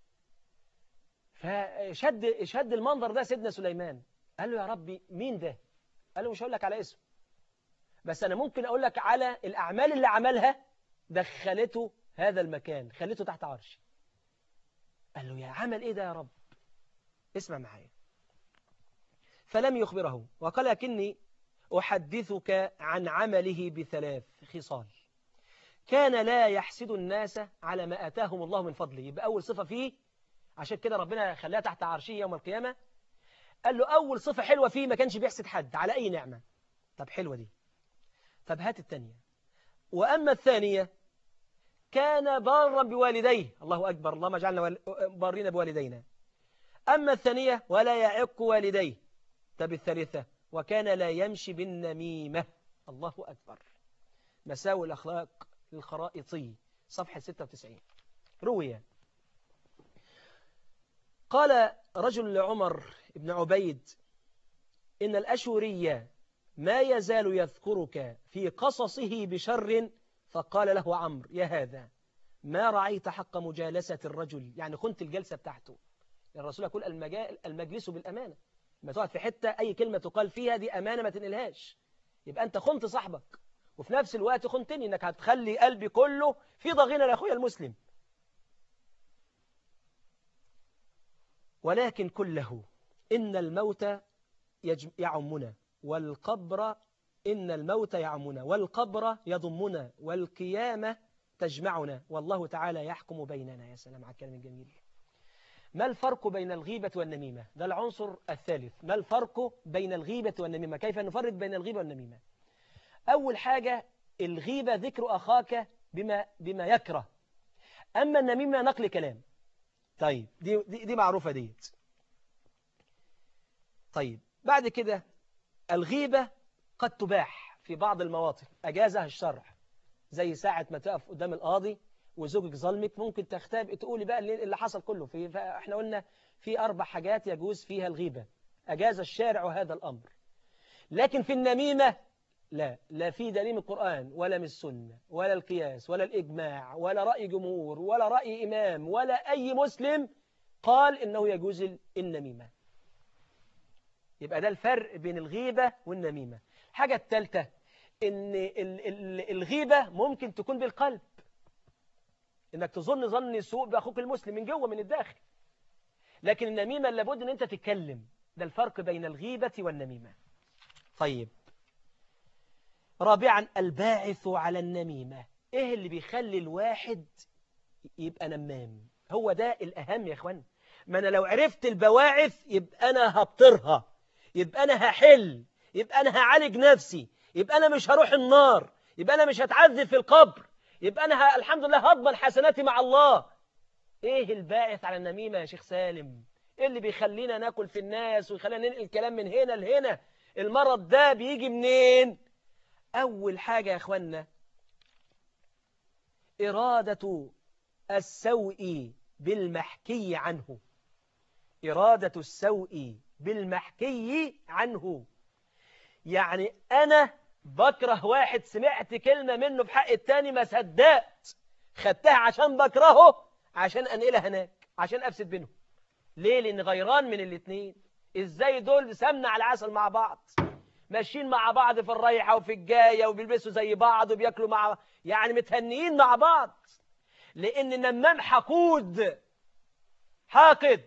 فشد شد المنظر ده سيدنا سليمان، قال له يا ربي مين ده؟ قال له مش هقول لك على اسمه، بس أنا ممكن أقول لك على الأعمال اللي عملها دخلته هذا المكان، خليته تحت عرشي. قال له يا عمل إيه ده يا رب؟ اسمع معايا. فلم يخبره وقال لكني أحدثك عن عمله بثلاث خصال كان لا يحسد الناس على ما آتاهم الله من فضله. يبقى أول صفة فيه، عشان كده ربنا خلاها تحت عرشه يوم القيامة، قال له أول صفة حلوة فيه ما كانش بيحسد حد على أي نعمة. طب حلوة دي، طب هات الثانية. وأما الثانية كان بارا بوالديه. الله أكبر، اللهم اجعلنا بارين بوالدينا. أما الثانية ولا يعق والديه. طب الثالثة وكان لا يمشي بالنميمة. الله أكبر. مساوئ الأخلاق للخرائطي صفحة ستة وتسعين. روي قال رجل لعمر بن عبيد إن الأشوري ما يزال يذكرك في قصصه بشر، فقال له عمرو يا هذا ما رعيت حق مجالسة الرجل، يعني كنت الجلسة بتاعته. الرسول يقول المجلس بالأمانة، لما تقعد في حتة أي كلمة تقال فيها دي أمانة ما تنقلهاش، يبقى أنت خنت صاحبك وفي نفس الوقت خنتني إنك هتخلي قلبي كله في ضغينة لأخويا المسلم. ولكن كله إن الموت يعمنا والقبر إن الموت يعمنا والقبر يضمنا والقيامة تجمعنا والله تعالى يحكم بيننا. يا سلام على الكلام الجميل. ما الفرق بين الغيبة والنميمة؟ ده العنصر الثالث. ما الفرق بين الغيبة والنميمة؟ كيف نفرق بين الغيبة والنميمة؟ أول حاجة الغيبة ذكر أخاك بما, بما يكره، أما النميمة نقل كلام. طيب دي, دي, دي معروفة ديت. طيب بعد كده الغيبة قد تباح في بعض المواطن أجازها الشرع، زي ساعة ما تقف قدام القاضي وزوجك ظلمك ممكن تختاب تقولي بقى اللي حصل كله في، فاحنا قلنا في أربع حاجات يجوز فيها الغيبة أجاز الشارع هذا الأمر. لكن في النميمة لا، لا في دليل من القرآن ولا من السنة ولا القياس ولا الإجماع ولا رأي جمهور ولا رأي إمام ولا أي مسلم قال إنه يجوز النميمة. يبقى ده الفرق بين الغيبة والنميمة. الحاجة الثالثة إن الغيبة ممكن تكون بالقلب، إنك تظن ظن سوء بأخوك المسلم من جوه من الداخل. لكن النميمة لابد إن أنت تتكلم. ده الفرق بين الغيبة والنميمة. طيب رابعا الباعث على النميمة. إيه اللي بيخلي الواحد يبقى نمام؟ هو ده الأهم يا إخوان. ما أنا لو عرفت البواعث يبقى أنا هبطرها. يبقى أنا هحل، يبقى أنا هعالج نفسي، يبقى أنا مش هروح النار، يبقى أنا مش هتعذب في القبر، يبقى أنا ه... الحمد لله هضمن حسناتي مع الله. إيه الباعث على النميمة يا شيخ سالم؟ إيه اللي بيخلينا ناكل في الناس ويخلينا ننقل الكلام من هنا لهنا؟ المرض ده بيجي منين؟ أول حاجة يا أخوانا إرادة السوء بالمحكي عنه. إرادة السوء بالمحكي عنه، يعني أنا بكره واحد، سمعت كلمة منه في حق التاني ما صدقت، خدتها عشان بكرهه، عشان أنقلها هناك، عشان أفسد بينهم. ليه؟ لأن غيران من الاتنين. إزاي دول سمنة على عسل مع بعض، ماشيين مع بعض في الرايحة وفي الجاية، وبيلبسوا زي بعض وبياكلوا مع، يعني متهنيين مع بعض. لأن النمام حقود، حاقد.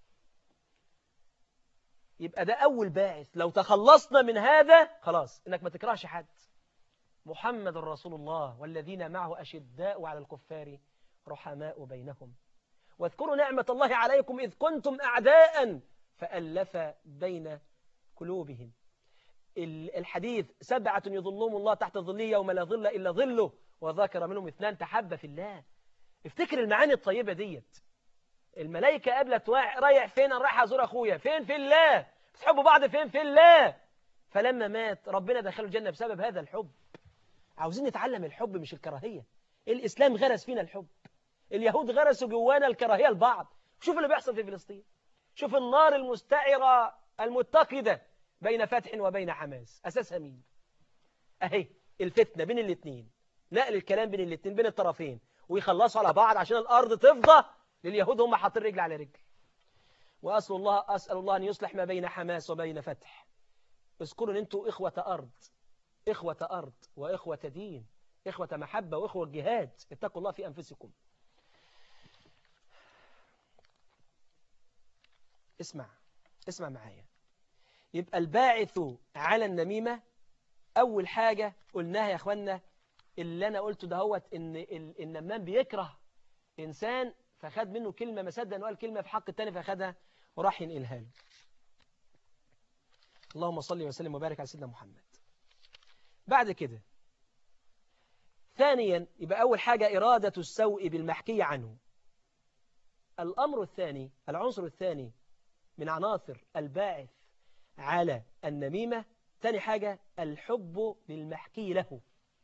يبقى ده أول باعث. لو تخلصنا من هذا خلاص، إنك ما تكرهش حد. محمد رسول الله والذين معه أشداء على الكفار رحماء بينهم، واذكروا نعمة الله عليكم إذ كنتم أعداء فألف بين قلوبهم. الحديث سبعة يظلهم الله تحت ظله يوم لا ظل إلا ظله، وذكر منهم اثنان تحب في الله. افتكر المعاني الطيبة ديت. الملائكة قابلت رايح فين؟ أنا رايح أزور أخويا. فين؟ في الله. بتحبوا بعض فين؟ في الله. فلما مات ربنا دخله الجنة بسبب هذا الحب. عاوزين نتعلم الحب مش الكراهية. الإسلام غرس فينا الحب، اليهود غرسوا جوانا الكراهية لبعض. شوف اللي بيحصل في فلسطين، شوف النار المستعرة المتقدة بين فتح وبين حماس، أساسها مين؟ أهي الفتنة بين الاثنين، نقل الكلام بين الاثنين، بين الطرفين، ويخلصوا على بعض عشان الأرض تفضى لليهود. هم حاطين رجل على رجل. وأسأل الله أسأل الله أن يصلح ما بين حماس وبين فتح. اذكروا أن أنتوا إخوة أرض، إخوة أرض وإخوة دين، إخوة محبة وإخوة جهاد. اتقوا الله في أنفسكم. اسمع اسمع معايا. يبقى الباعث على النميمة أول حاجة قلناها يا أخوانا، اللي أنا قلته دهوت، إن النمام بيكره إنسان فخد منه كلمة، ما صدق إنه قال كلمة في حق التاني فخدها وراح ينقلها له. اللهم صل وسلم وبارك على سيدنا محمد. بعد كده ثانيا، يبقى أول حاجة إرادة السوء بالمحكي عنه. الأمر الثاني، العنصر الثاني من عناصر الباعث على النميمة، ثاني حاجة الحب للمحكي له.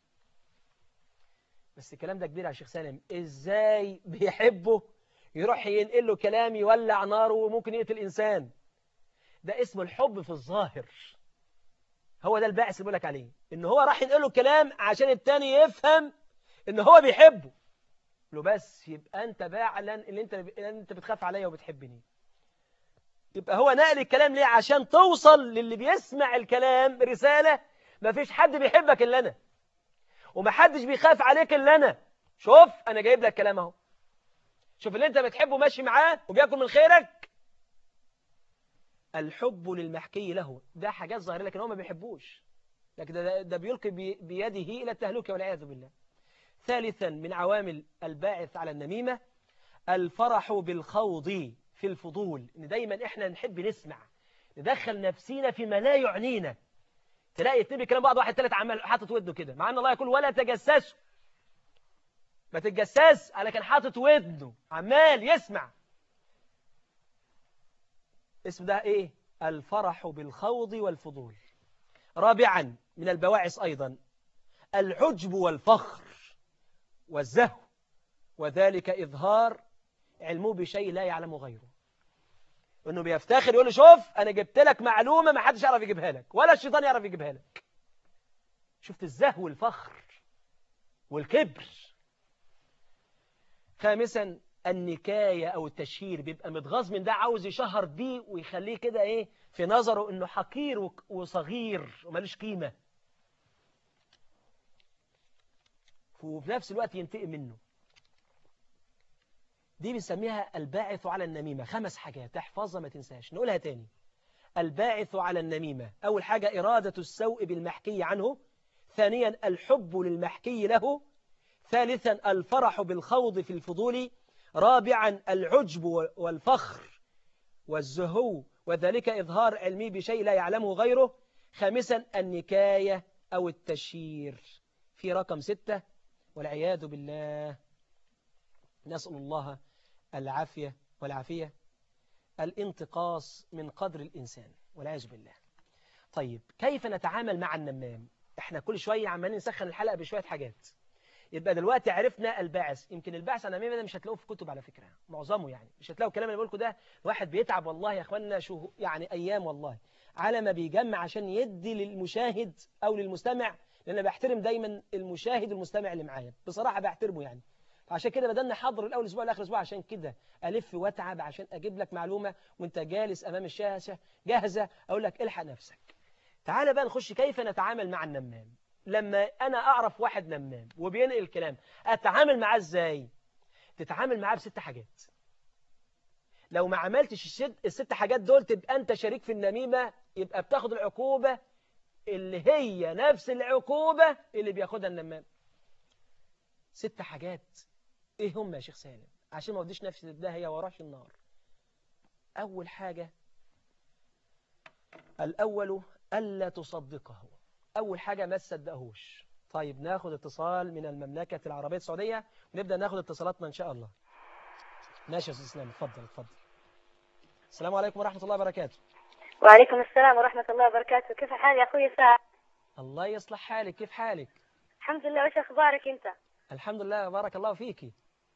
بس الكلام ده كبير يا شيخ سالم. إزاي بيحبه يروح ينقل له كلام يولع ناره وممكن يقتل إنسان؟ ده اسمه الحب في الظاهر. هو ده الباعث اللي بقولك عليه، إن هو راح ينقل له كلام عشان التاني يفهم إن هو بيحبه له. بس يبقى أنت فعلا اللي أنت أنت بتخاف عليا وبتحبني. يبقى هو نقل الكلام ليه؟ عشان توصل للي بيسمع الكلام رسالة: مفيش حد بيحبك إلا أنا، ومحدش بيخاف عليك إلا أنا. شوف أنا جايب لك كلام أهو، شوف اللي أنت بتحبه ماشي معاه وبياكل من خيرك. الحب للمحكي له ده حاجات ظاهرة، لكن هو ما بيحبوش، لكن ده, ده بيلقي بيده إلى التهلكة والعياذ بالله. ثالثا من عوامل الباعث على النميمة الفرح بالخوض في الفضول. إن دايما إحنا نحب نسمع، ندخل نفسينا فيما لا يعنينا. تلاقي اتنين بيكلم بعض، واحد تالت عمال حاطط ودنه كده، مع ان الله يقول ولا تجسسوا، ما تتجسس، على كان حاطط ودنه عمال يسمع. اسم ده ايه؟ الفرح بالخوض والفضول. رابعا من البواعث ايضا العجب والفخر والزهو، وذلك اظهار علمه بشيء لا يعلمه غيره. انه بيفتخر يقول له شوف انا جبت لك معلومه ما حدش يعرف يجيبها لك، ولا الشيطان يعرف يجيبها لك. شفت الزهو والفخر والكبر. خامسا النكايه او التشهير، بيبقى متغاظ من ده، عاوز يشهر بيه ويخليه كده ايه في نظره انه حقير وصغير ومالوش قيمه، وفي نفس الوقت ينتقم منه. دي بنسميها الباعث على النميمة. خمس حاجات تحفظها ما تنساش، نقولها تاني. الباعث على النميمة: أول حاجة إرادة السوء بالمحكي عنه، ثانيا الحب للمحكي له، ثالثا الفرح بالخوض في الفضول، رابعا العجب والفخر والزهو وذلك إظهار علمي بشيء لا يعلمه غيره. خامسا النكاية أو التشهير. في رقم ستة والعياذ بالله، نسأل الله العافية والعافية، الانتقاص من قدر الإنسان والعياذ بالله. طيب كيف نتعامل مع النمام؟ احنا كل شوية عمالين نسخن الحلقة بشوية حاجات. يبقى دلوقتي عرفنا البعث. يمكن البعث عن النمام ده مش هتلاقوه في كتب على فكرة، معظمه يعني مش هتلاقوا الكلام اللي بقولكم ده. الواحد بيتعب والله يا اخوانا، شو يعني ايام والله على ما بيجمع عشان يدي للمشاهد او للمستمع، لان انا بحترم دايما المشاهد والمستمع اللي معايا بصراحة، بحترمه يعني. عشان كده بدلنا نحضر الاول اسبوع لاخر اسبوع، عشان كده الف واتعب عشان اجيب لك معلومة وانت جالس امام الشاشة جاهزة اقول لك الحق نفسك. تعال بقى نخش كيف نتعامل مع النمام. لما أنا أعرف واحد نمام وبينقل الكلام، أتعامل معاه إزاي؟ تتعامل معاه بست حاجات. لو ما عملتش الست, الست حاجات دول تبقى أنت شريك في النميمة، يبقى بتاخد العقوبة اللي هي نفس العقوبة اللي بياخدها النمام. ست حاجات إيه هم يا شيخ سالم عشان ما أوديش نفسي الداهية وراش النار؟ أول حاجة، الأول ألا تصدقه. أول حاجة ما تصدقهوش. طيب ناخد اتصال من المملكة العربية السعودية ونبدأ ناخد اتصالاتنا إن شاء الله. ماشي يا أستاذ إسلام، اتفضل اتفضل. السلام عليكم ورحمة الله وبركاته. وعليكم السلام ورحمة الله وبركاته. كيف الحال يا أخوي سعد؟ الله يصلح حالك، كيف حالك؟ الحمد لله. وش أخبارك أنت؟ الحمد لله، بارك الله فيكي.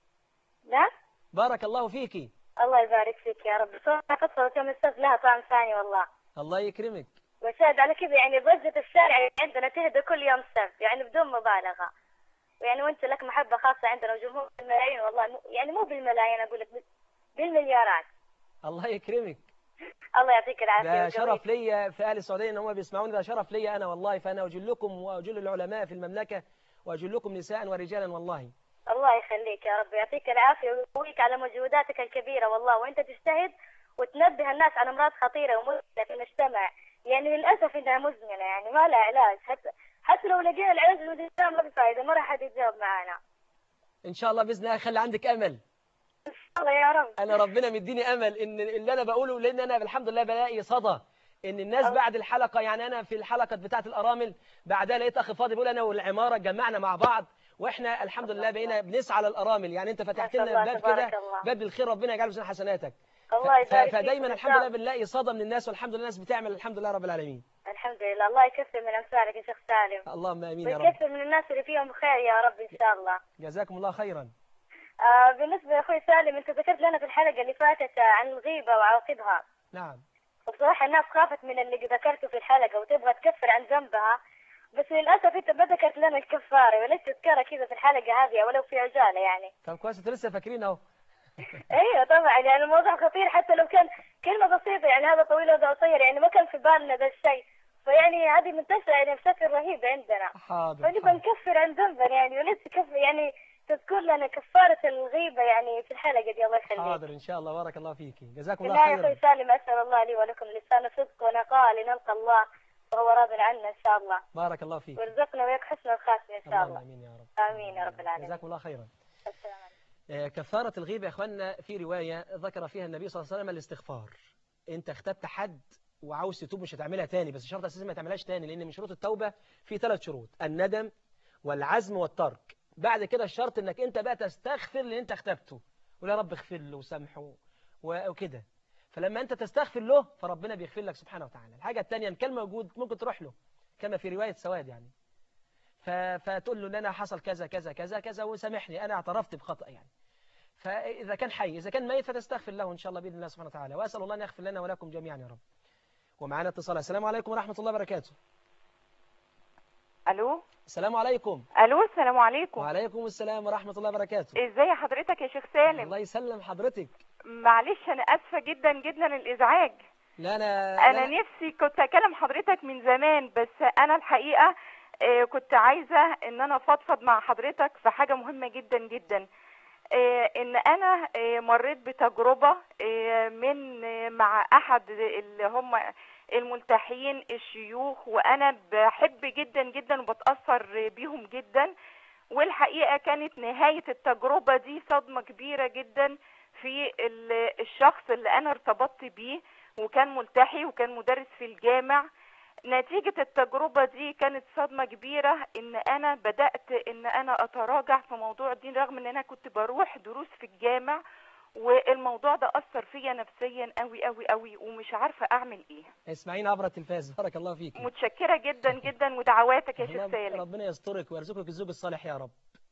لا؟ بارك الله فيكي. الله يبارك فيك يا رب. صراحة فترة يوم السبت لها طعم ثاني والله. الله يكرمك. وشاهد على كذا يعني ضجة الشارع عندنا تهدى كل يوم سبت يعني بدون مبالغة، ويعني وأنت لك محبة خاصة عندنا وجمهور بالملايين والله، مو يعني مو بالملايين أقول لك بالمليارات. الله يكرمك. الله يعطيك العافية. ده شرف ليا في أهل السعودية إن هم بيسمعوني، ده شرف ليا أنا والله. فأنا أجلكم وأجل العلماء في المملكة وأجلكم نساء ورجالا والله. الله يخليك يا رب، يعطيك العافية ويقويك على مجهوداتك الكبيرة والله، وأنت تجتهد وتنبه الناس على أمراض خطيرة ومزمنة في المجتمع، يعني للأسف إنها مزمنة يعني ما لها علاج، حتى حتى لو لقينا العلاج المدرسة ما بفايدة، ما راح حد يتجاوب معانا. إن شاء الله بإذن الله. خلي عندك أمل. إن شاء الله يا رب. أنا ربنا مديني أمل إن اللي أنا بقوله، لأن أنا الحمد لله بلاقي صدى إن الناس بعد الحلقة، يعني أنا في الحلقة بتاعة الأرامل بعدها لقيت أخ فاضي بيقول أنا والعمارة اتجمعنا مع بعض وإحنا الحمد لله بقينا بنسعى للأرامل. يعني أنت فتحت لنا باب كده، باب الخير، ربنا يجعله من حسناتك. الله يبارك فيك. فدايما الحمد لله بنلاقي صدى من الناس، والحمد لله الناس بتعمل الحمد لله رب العالمين. الحمد لله. الله يكثر من أمثالك يا شيخ سالم. اللهم آمين يا رب. ويكثر من الناس اللي فيهم خير يا رب إن شاء الله. جزاكم الله خيرا. آه بالنسبة يا أخوي سالم، أنت ذكرت لنا في الحلقة اللي فاتت عن الغيبة وعواقبها. نعم. وبصراحة الناس خافت من اللي ذكرته في الحلقة وتبغى تكفر عن ذنبها، بس للأسف أنت ما ذكرت لنا الكفارة وليش تذكرها كذا في الحلقة هذه ولو في عجالة يعني. طب كويس انتوا لسه فاكرين اهو. ايوه طبعا، يعني الموضوع خطير حتى لو كان كلمة بسيطة، يعني هذا طويل وهذا قصير، يعني ما كان في بالنا ذا الشيء، فيعني هذه منتشرة يعني بشكل رهيب عندنا. حاضر. فنبغى نكفر عن ذنبنا يعني، وليش تكفر يعني تذكر لنا كفارة الغيبة يعني في الحلقة دي. الله يخليك. حاضر إن شاء الله. بارك الله فيك. جزاكم الله خيرا. يا أخي سالم أسأل الله لي ولكم لسان صدق ونقاء لنلقى الله وهو راض عنا إن شاء الله. بارك الله فيك. وارزقنا وياك حسن الخاتمة إن شاء الله. آمين يا رب. آمين يا رب العالمين. جزاكم الله خيرا. السلام عليكم. كفارة الغيبة يا إخواننا في رواية ذكر فيها النبي صلى الله عليه وسلم الاستغفار. أنت اختبت حد وعاوز تتوب مش هتعملها تاني، بس شرط أساسي ما تعملهاش تاني، لأن من شروط التوبة في ثلاث شروط: الندم والعزم والترك. بعد كده الشرط انك انت بقى تستغفر اللي انت اختبته، ولا رب اغفر له وسامحه وكده. فلما انت تستغفر له فربنا بيغفر لك سبحانه وتعالى. الحاجة الثانية ان كان موجود ممكن تروح له كما في رواية سواد يعني، فتقول له ان انا حصل كذا كذا كذا كذا وسامحني انا اعترفت بخطأ يعني. فاذا كان حي، اذا كان ميت فتستغفر له ان شاء الله باذن الله سبحانه وتعالى. واسال الله ان يغفر لنا ولكم جميعا يا رب. ومعانا اتصال. السلام عليكم ورحمة الله وبركاته. الو. السلام عليكم. الو السلام عليكم. وعليكم السلام ورحمة الله وبركاته. ازاي حضرتك يا شيخ سالم؟ الله يسلم حضرتك. معلش انا اسفة جدا جدا الازعاج. لا انا انا لا نفسي كنت اكلم حضرتك من زمان، بس انا الحقيقة كنت عايزة ان انا افضفض مع حضرتك في حاجة مهمة جدا جدا. ان انا مريت بتجربة من مع احد اللي هم الملتحين الشيوخ، وانا بحب جدا جدا وبتأثر بيهم جدا، والحقيقة كانت نهاية التجربة دي صدمة كبيرة جدا في ال- الشخص اللي انا ارتبطت بيه، وكان ملتحي وكان مدرس في الجامع. نتيجة التجربة دي كانت صدمة كبيرة، ان انا بدأت ان انا اتراجع في موضوع الدين، رغم ان انا كنت بروح دروس في الجامع، والموضوع ده اثر فيا نفسيا قوي قوي قوي، ومش عارفة اعمل ايه. اسمعينا عبر التلفاز، بارك الله فيك. متشكرة جدا جدا، ودعواتك يا شيخ الله سالم. ربنا يسترك ويرزقك الزوج الصالح يا رب.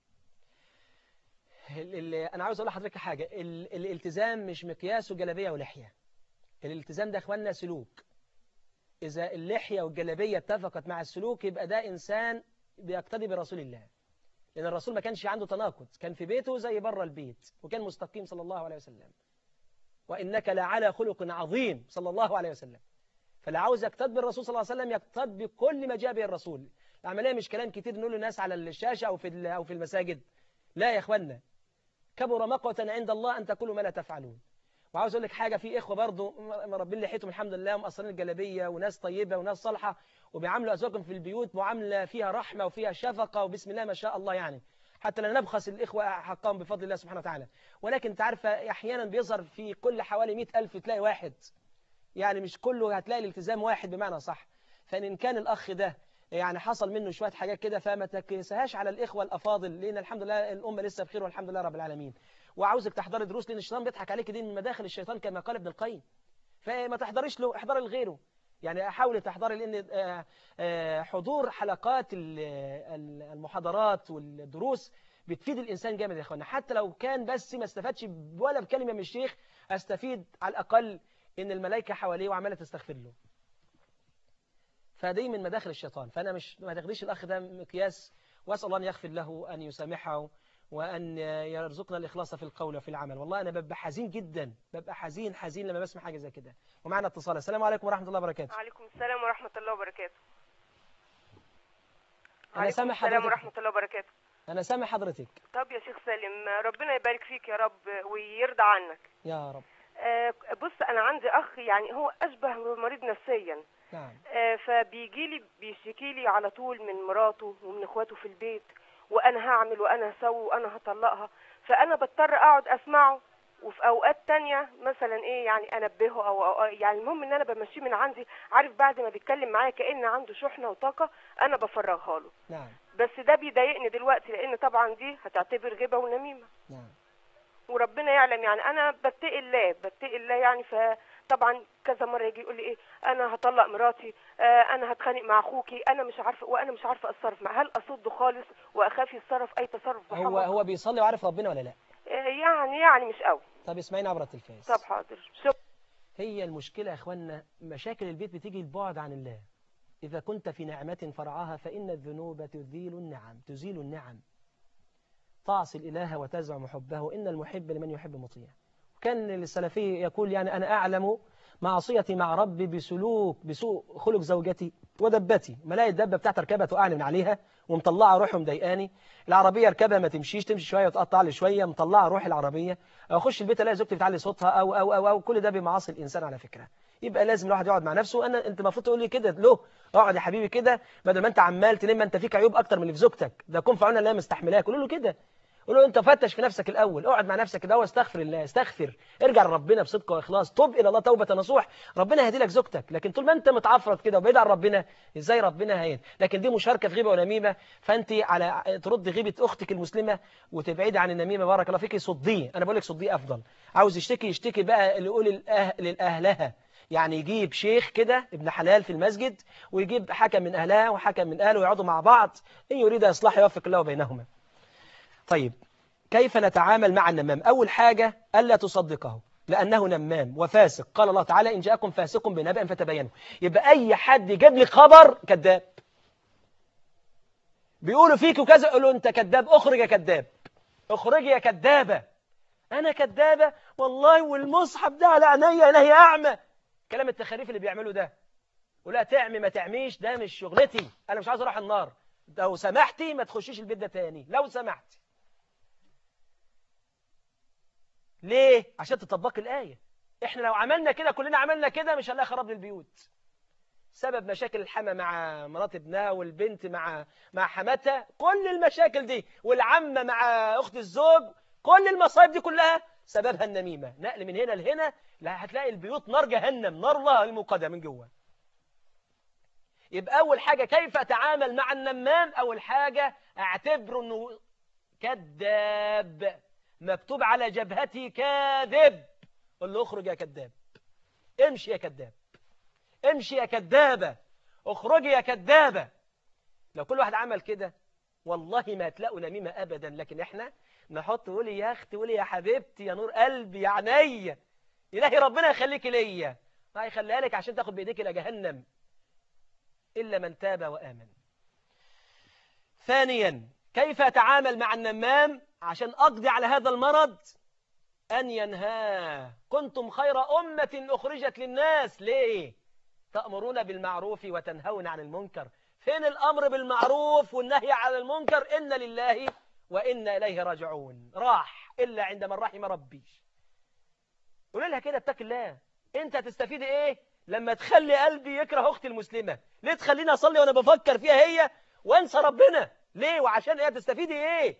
ال ال انا عاوز اقول لحضرتك حاجه، ال الالتزام مش مقياسه جلابيه ولحيه. الالتزام ده يا اخواننا سلوك. اذا اللحيه والجلابيه اتفقت مع السلوك يبقى ده انسان بيقتدي برسول الله، لان الرسول ما كانش عنده تناقض، كان في بيته زي بره البيت، وكان مستقيم صلى الله عليه وسلم. وانك لعلى خلق عظيم صلى الله عليه وسلم. فاللي عاوز يقتد بالرسول صلى الله عليه وسلم يقتد بكل ما جاء به الرسول. العمليه مش كلام كتير نقول للناس على الشاشه او في او في المساجد. لا يا اخوانا، كبر مقتا عند الله ان تقولوا ما لا تفعلون. وعاوز اقول لك حاجه، في اخوه برضه مربين لحيتهم الحمد لله ومقصرين الجلابيه، وناس طيبه وناس صالحه، وبيعاملوا ازواجهم في البيوت معامله فيها رحمه وفيها شفقه وبسم الله ما شاء الله، يعني حتى لا نبخس الاخوه حقهم بفضل الله سبحانه وتعالى. ولكن انت عارفه احيانا بيظهر في كل حوالي مئة ألف تلاقي واحد، يعني مش كله هتلاقي الالتزام واحد بمعنى صح. فإن كان الأخ ده يعني حصل منه شوية حاجات كده، فما تكسهاش على الإخوة الأفاضل، لأن الحمد لله الأمة لسه بخير والحمد لله رب العالمين. وعاوزك تحضري دروس، لأن الشيطان بيضحك عليك، دي من مداخل الشيطان كما قال ابن القيم. فما تحضريش له، احضري لغيره. يعني حاولي تحضري، لأن حضور حلقات المحاضرات والدروس بتفيد الإنسان جامد يا أخوانا. حتى لو كان بس ما استفادش ولا بكلمة من الشيخ، أستفيد على الأقل إن الملائكة حواليه وعمالة تستغفر له. فدي من مداخل الشيطان. فأنا مش ما تاخديش الأخ ده مقياس، وأسأل الله أن يغفر له، أن يسامحه، وأن يرزقنا الإخلاص في القول وفي العمل. والله أنا ببقى حزين جدا، ببقى حزين حزين لما بسمع حاجة زي كده. ومعنا اتصال. السلام عليكم ورحمة الله وبركاته. وعليكم السلام ورحمة الله وبركاته. أنا سامع حضرتك. السلام ورحمة الله وبركاته. أنا سامع حضرتك. طب يا شيخ سالم، ربنا يبارك فيك يا رب ويرضى عنك يا رب. آه بص، أنا عندي أخ يعني هو أشبه مريض نفسيا. نعم. آه فبيجي لي بيشتكي لي على طول من مراته ومن إخواته في البيت، وأنا هعمل وأنا هسوي وأنا هطلقها. فأنا بضطر أقعد أسمعه، وفي اوقات تانية مثلا ايه يعني انبهه او, أو يعني المهم ان انا بمشيه من عندي، عارف، بعد ما بيتكلم معايا كأن عنده شحنة وطاقة انا بفرغها له. نعم. بس ده بيضايقني دلوقتي، لان طبعا دي هتعتبر غيبة ونميمة. نعم. وربنا يعلم يعني انا بتقي الله بتقي الله يعني. فطبعا كذا مرة يجي يقول لي ايه، انا هطلق مراتي، آه انا هتخانق مع اخوكي، انا مش عارفه، وانا مش عارفه اتصرف معاه. هل اصده خالص واخاف يتصرف اي تصرف هو هو بيصلي وعارف ربنا ولا لا؟ يعني يعني مش قوي. طب اسمعينا عبر التلفاز. طب حاضر. شكرا. هي المشكلة يا اخوانا، مشاكل البيت بتيجي البعد عن الله. إذا كنت في نعمة فرعاها فإن الذنوب تزيل النعم تزيل النعم تعصي الإله وتزعم حبه، إن المحب لمن يحب مطيع. وكان السلفي يقول يعني أنا أعلم معصيتي مع ربي بسلوك بسوء خلق زوجتي ودبتي. ملاقي الدبة بتاعت ركبها توقعني من عليها ومطلعة روحي ومضايقاني، العربية اركبها ما تمشيش، تمشي شوية وتقطع لي شوية، مطلعة روحي العربية، أخش البيت ألاقي زوجتي بتعلي صوتها أو أو أو, أو كل ده بمعاصي الإنسان على فكرة. يبقى لازم الواحد يقعد مع نفسه. أنا أنت المفروض تقول لي كده له، اقعد يا حبيبي كده، بدل ما أنت عمال تلم، أنت فيك عيوب أكتر من اللي في زوجتك، ده كن في عون الله مستحملاك. قول له كده، قول له انت فتش في نفسك الاول، اقعد مع نفسك كده واستغفر الله، استغفر، ارجع لربنا بصدق واخلاص، توب الى الله توبه نصوح، ربنا هيهدي لك زوجتك. لكن طول ما انت متعفرت كده وبعيد عن ربنا، ازاي ربنا هين؟ لكن دي مشاركه في غيبه ونميمه، فانت على ترد غيبه اختك المسلمه وتبعدي عن النميمه. بارك الله فيكي، صديه، انا بقول لك صديه افضل. عاوز يشتكي يشتكي بقى اللي يقول الأه... للاهلها، يعني يجيب شيخ كده ابن حلال في المسجد، ويجيب حكم من اهلها وحكم من اهله، ويقعدوا مع بعض، ان يريد اصلاح يوفق الله بينهما. طيب كيف نتعامل مع النمام؟ أول حاجة ألا تصدقه لأنه نمام وفاسق. قال الله تعالى إن جاءكم فاسق بنبأ فتبينوا. يبقى أي حد يجيب لك خبر كذاب، بيقولوا فيك وكذا، يقولوا أنت كذاب، اخرج يا كذاب، اخرج يا كذابة، أنا كذابة والله والمصحف ده على عينيا، أنا هي أعمى. كلام التخاريف اللي بيعملوا ده، ولا تعمي ما تعميش، ده مش شغلتي، أنا مش عاوز أروح النار، لو سمحتي ما تخشيش البيت ده تاني لو سمحتي. ليه؟ عشان تطبقي الآية. احنا لو عملنا كده، كلنا عملنا كده، مش هنلاقي خراب للبيوت. سبب مشاكل الحما مع مرات ابنها، والبنت مع مع حماتها، كل المشاكل دي، والعمة مع أخت الزوج، كل المصايب دي كلها سببها النميمة، نقل من هنا لهنا، لا هتلاقي البيوت نار جهنم، نار الله الموقدة من جوه. يبقى أول حاجة كيف أتعامل مع النمام؟ أول حاجة أعتبره أنه كذاب، مكتوب على جبهتي كاذب، قل له اخرج يا كذاب، امشي يا كذاب، امشي يا كذابة، اخرجي يا كذابة. لو كل واحد عمل كده والله ما هتلاقوا نميمة أبدا. لكن احنا نحط قولي يا أختي، قولي يا حبيبتي، يا نور قلبي، يا عينيا، إلهي ربنا يخليك ليا، ما يخليها لك عشان تاخد بإيديك إلى جهنم، إلا من تاب وآمن. ثانيا كيف أتعامل مع النمام عشان أقضي على هذا المرض؟ أن ينهاه. كنتم خير أمة أخرجت للناس. ليه؟ تأمرون بالمعروف وتنهون عن المنكر. فين الأمر بالمعروف والنهي عن المنكر؟ إن لله وإنا إليه راجعون. راح إلا عند من رحم ربي. قول لها كده اتق الله. أنت هتستفيد إيه لما تخلي قلبي يكره أختي المسلمة؟ ليه تخليني أصلي وأنا بفكر فيها هي وأنسى ربنا؟ ليه وعشان إيه؟ تستفيدي إيه؟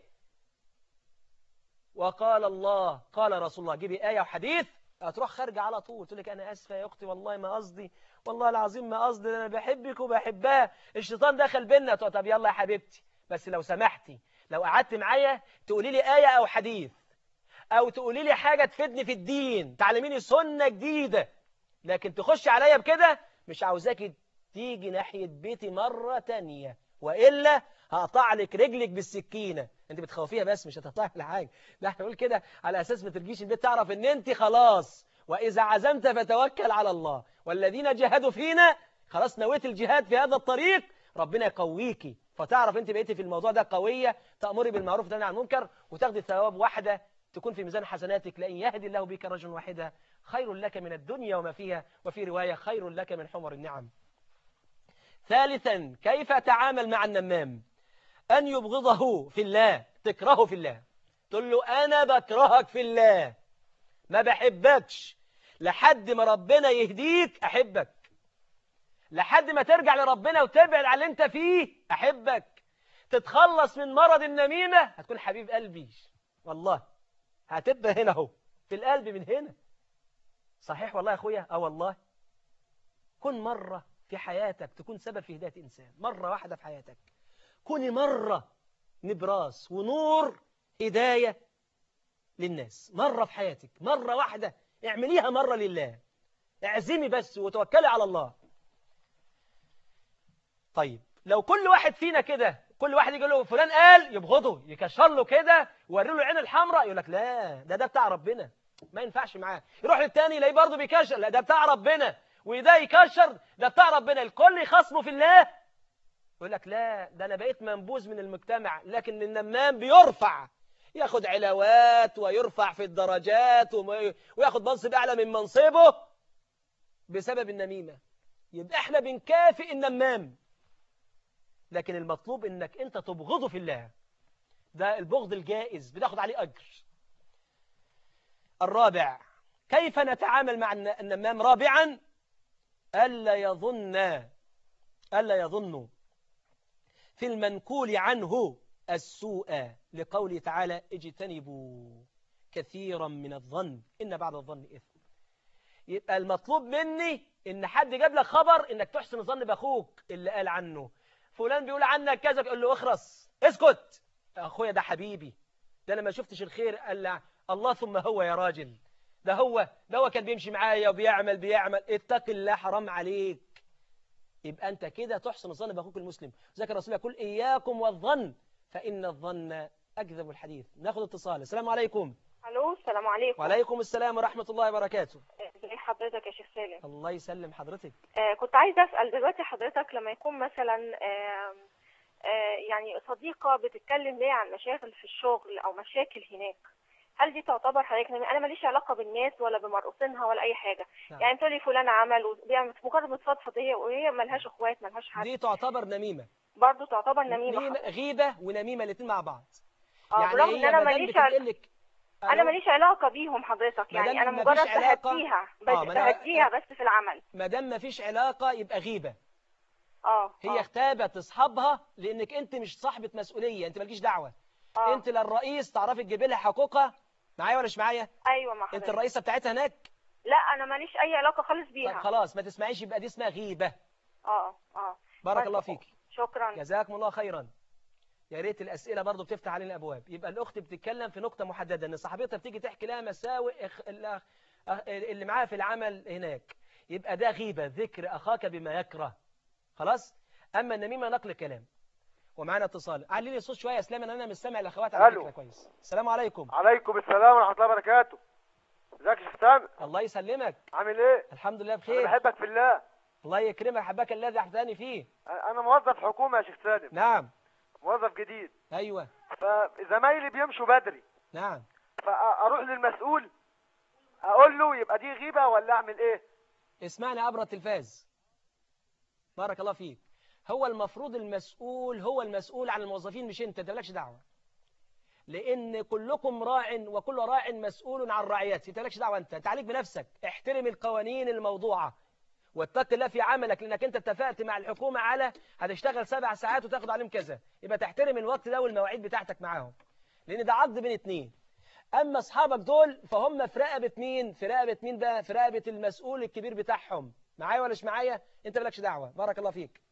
وقال الله قال رسول الله. جيبي آية وحديث هتروح خارجة على طول تقول لك أنا أسفة يا أختي، والله ما قصدي، والله العظيم ما قصدي، أنا بحبك وبحبها، الشيطان دخل بينا. طب يلا يا حبيبتي، بس لو سمحتي لو قعدت معايا تقولي لي آية أو حديث، أو تقولي لي حاجة تفيدني في الدين، تعلميني سنة جديدة. لكن تخش عليا بكده، مش عاوزاكي تيجي ناحية بيتي مرة تانية، وإلا هقطع لك رجلك بالسكينة. انت بتخوفيها بس مش هتقطع لك حاجة. لا احنا نقول كده على أساس ما ترجيش البيت، تعرف ان انت خلاص وإذا عزمت فتوكل على الله والذين جاهدوا فينا. خلاص نويت الجهاد في هذا الطريق، ربنا يقويكي، فتعرف انت بقيتي في الموضوع ده قوية، تأمري بالمعروف وتنهي عن المنكر، وتاخدي ثواب واحدة تكون في ميزان حسناتك. لئن يهدي الله بك رجلا واحدا خير لك من الدنيا وما فيها، وفي رواية خير لك من حمر النعم. ثالثا كيف أتعامل مع النمام؟ أن يبغضه في الله، تكرهه في الله، تقول له أنا بكرهك في الله، ما بحبكش، لحد ما ربنا يهديك أحبك، لحد ما ترجع لربنا وتبعد على اللي انت فيه أحبك، تتخلص من مرض النميمة هتكون حبيب قلبي. والله هتبقى هنا اهو في القلب من هنا. صحيح والله يا أخويا. اه والله. كن مرة في حياتك تكون سبب في هداية إنسان، مرة واحدة في حياتك كوني مرة نبراس ونور هداية للناس، مرة في حياتك، مرة واحدة اعمليها مرة لله، اعزمي بس وتوكلي على الله. طيب لو كل واحد فينا كده، كل واحد يقول له فلان قال، يبغضه، يكشر له كده ويوري له العين الحمراء، يقول لك لا ده ده بتاع ربنا، ما ينفعش معاه. يروح للتاني يلاقيه برضه بيكشر، لا ده بتاع ربنا، وده يكشر ده بتاع ربنا، الكل يخصمه في الله، يقول لك لا ده أنا بقيت منبوذ من المجتمع. لكن النمام بيرفع، ياخد علاوات ويرفع في الدرجات وياخد منصب أعلى من منصبه بسبب النميمة. يبقى احنا بنكافئ النمام، لكن المطلوب انك انت تبغضه في الله، ده البغض الجائز بتاخد عليه أجر. الرابع كيف نتعامل مع النمام؟ رابعا ألا يظن ألا يظن في المنقول عنه السوء، لقوله تعالى اجتنبوا كثيرا من الظن إن بعض الظن إثم. يبقى المطلوب مني إن حد جاب لك خبر إنك تحسن الظن بأخوك اللي قال عنه فلان بيقول عنك كذا، يقول له اخرس اسكت، أخويا ده حبيبي، ده أنا ما شفتش الخير قال الله ثم هو يا راجل، ده هو ده هو كان بيمشي معايا وبيعمل بيعمل اتق الله حرام عليك. يبقى أنت كده تحسن الظن بأخوك المسلم. ذكر الرسول يقول إياكم والظن فإن الظن أكذب الحديث. ناخد اتصال. السلام عليكم. الو السلام عليكم. وعليكم السلام ورحمة الله وبركاته. ازي حضرتك يا شيخ سالم؟ الله يسلم حضرتك. آه كنت عايزه اسال دلوقتي حضرتك، لما يكون مثلا آه آه يعني صديقه بتتكلم ليا عن مشاكل في الشغل او مشاكل هناك، هل دي تعتبر حضرتك؟ انا ماليش علاقه بالناس ولا بمرؤوسينها ولا اي حاجه. نعم. يعني تقول لي فلان عمل وبيعمل مجرد متفضفض هي وهي مالهاش اخوات مالهاش حد، دي تعتبر نميمة برضه تعتبر نميمه. نميمة غيبة ونميمة الاثنين مع بعض. اه يعني برغم ان انا ماليش عل... انا ماليش علاقه بيهم حضرتك، يعني انا مجرد بهديها بس آه بهديها بس في العمل. ما دام ما فيش علاقه يبقى غيبه. اه هي آه. اغتابت اصحابها لانك انت مش صاحبه مسؤوليه، انت مالكيش دعوه. آه. انت للرئيس تعرفي تجيبي لها حقوقها معايا ولا مش معايا؟ ايوه مع انت حضرتك. الرئيسة بتاعتها هناك؟ لا انا ماليش اي علاقه خالص طب بيها. خلاص ما تسمعيش، يبقى دي اسمها غيبة. اه اه بارك بس- الله فيك. شكرا. جزاكم الله خيرا. يا ريت الأسئلة برضو بتفتح علينا الأبواب. يبقى الأخت بتتكلم في نقطة محددة، إن صاحبتها بتيجي تحكي لها مساوئ إخ- الأخ- أخ- اللي معاها في العمل هناك، يبقى ده غيبة، ذكر أخاك بما يكره. خلاص. أما النميمة نقل كلام. ومعانا اتصال. علي لي الصوت شوية يا اسلام، أنا مش سامع الأخوات على ألو. فكرة كويس. السلام عليكم. عليكم السلام ورحمة الله وبركاته. ازيك يا شيخ سامي؟ الله يسلمك. عامل ايه؟ الحمد لله انا بخير. بحبك في الله. الله يكرمك، حبك الذي أحبني فيه. انا موظف حكومة يا شيخ سالم. نعم. موظف جديد. أيوة. فزمايلي بيمشوا بدري، نعم. فاروح للمسؤول اقول له يبقى دي غيبة ولا اعمل ايه؟ اسمعني عبر التلفاز. بارك الله فيك. هو المفروض المسؤول هو المسؤول عن الموظفين، مش انت، انت مالكش دعوه. لان كلكم راع وكل راع مسؤول عن رعيته، انت مالكش دعوه. انت انت عليك بنفسك، احترم القوانين الموضوعه واتق الله في عملك، لانك انت اتفقت مع الحكومه على هتشتغل سبع ساعات وتاخد عليهم كذا، يبقى تحترم الوقت ده والمواعيد بتاعتك معاهم، لان ده عقد بين اتنين. اما اصحابك دول فهم في رقبه مين؟ في رقبه مين بقى؟ في رقبه المسؤول الكبير بتاعهم. معايا ولا مش معايا؟ انت مالكش دعوه. بارك الله فيك.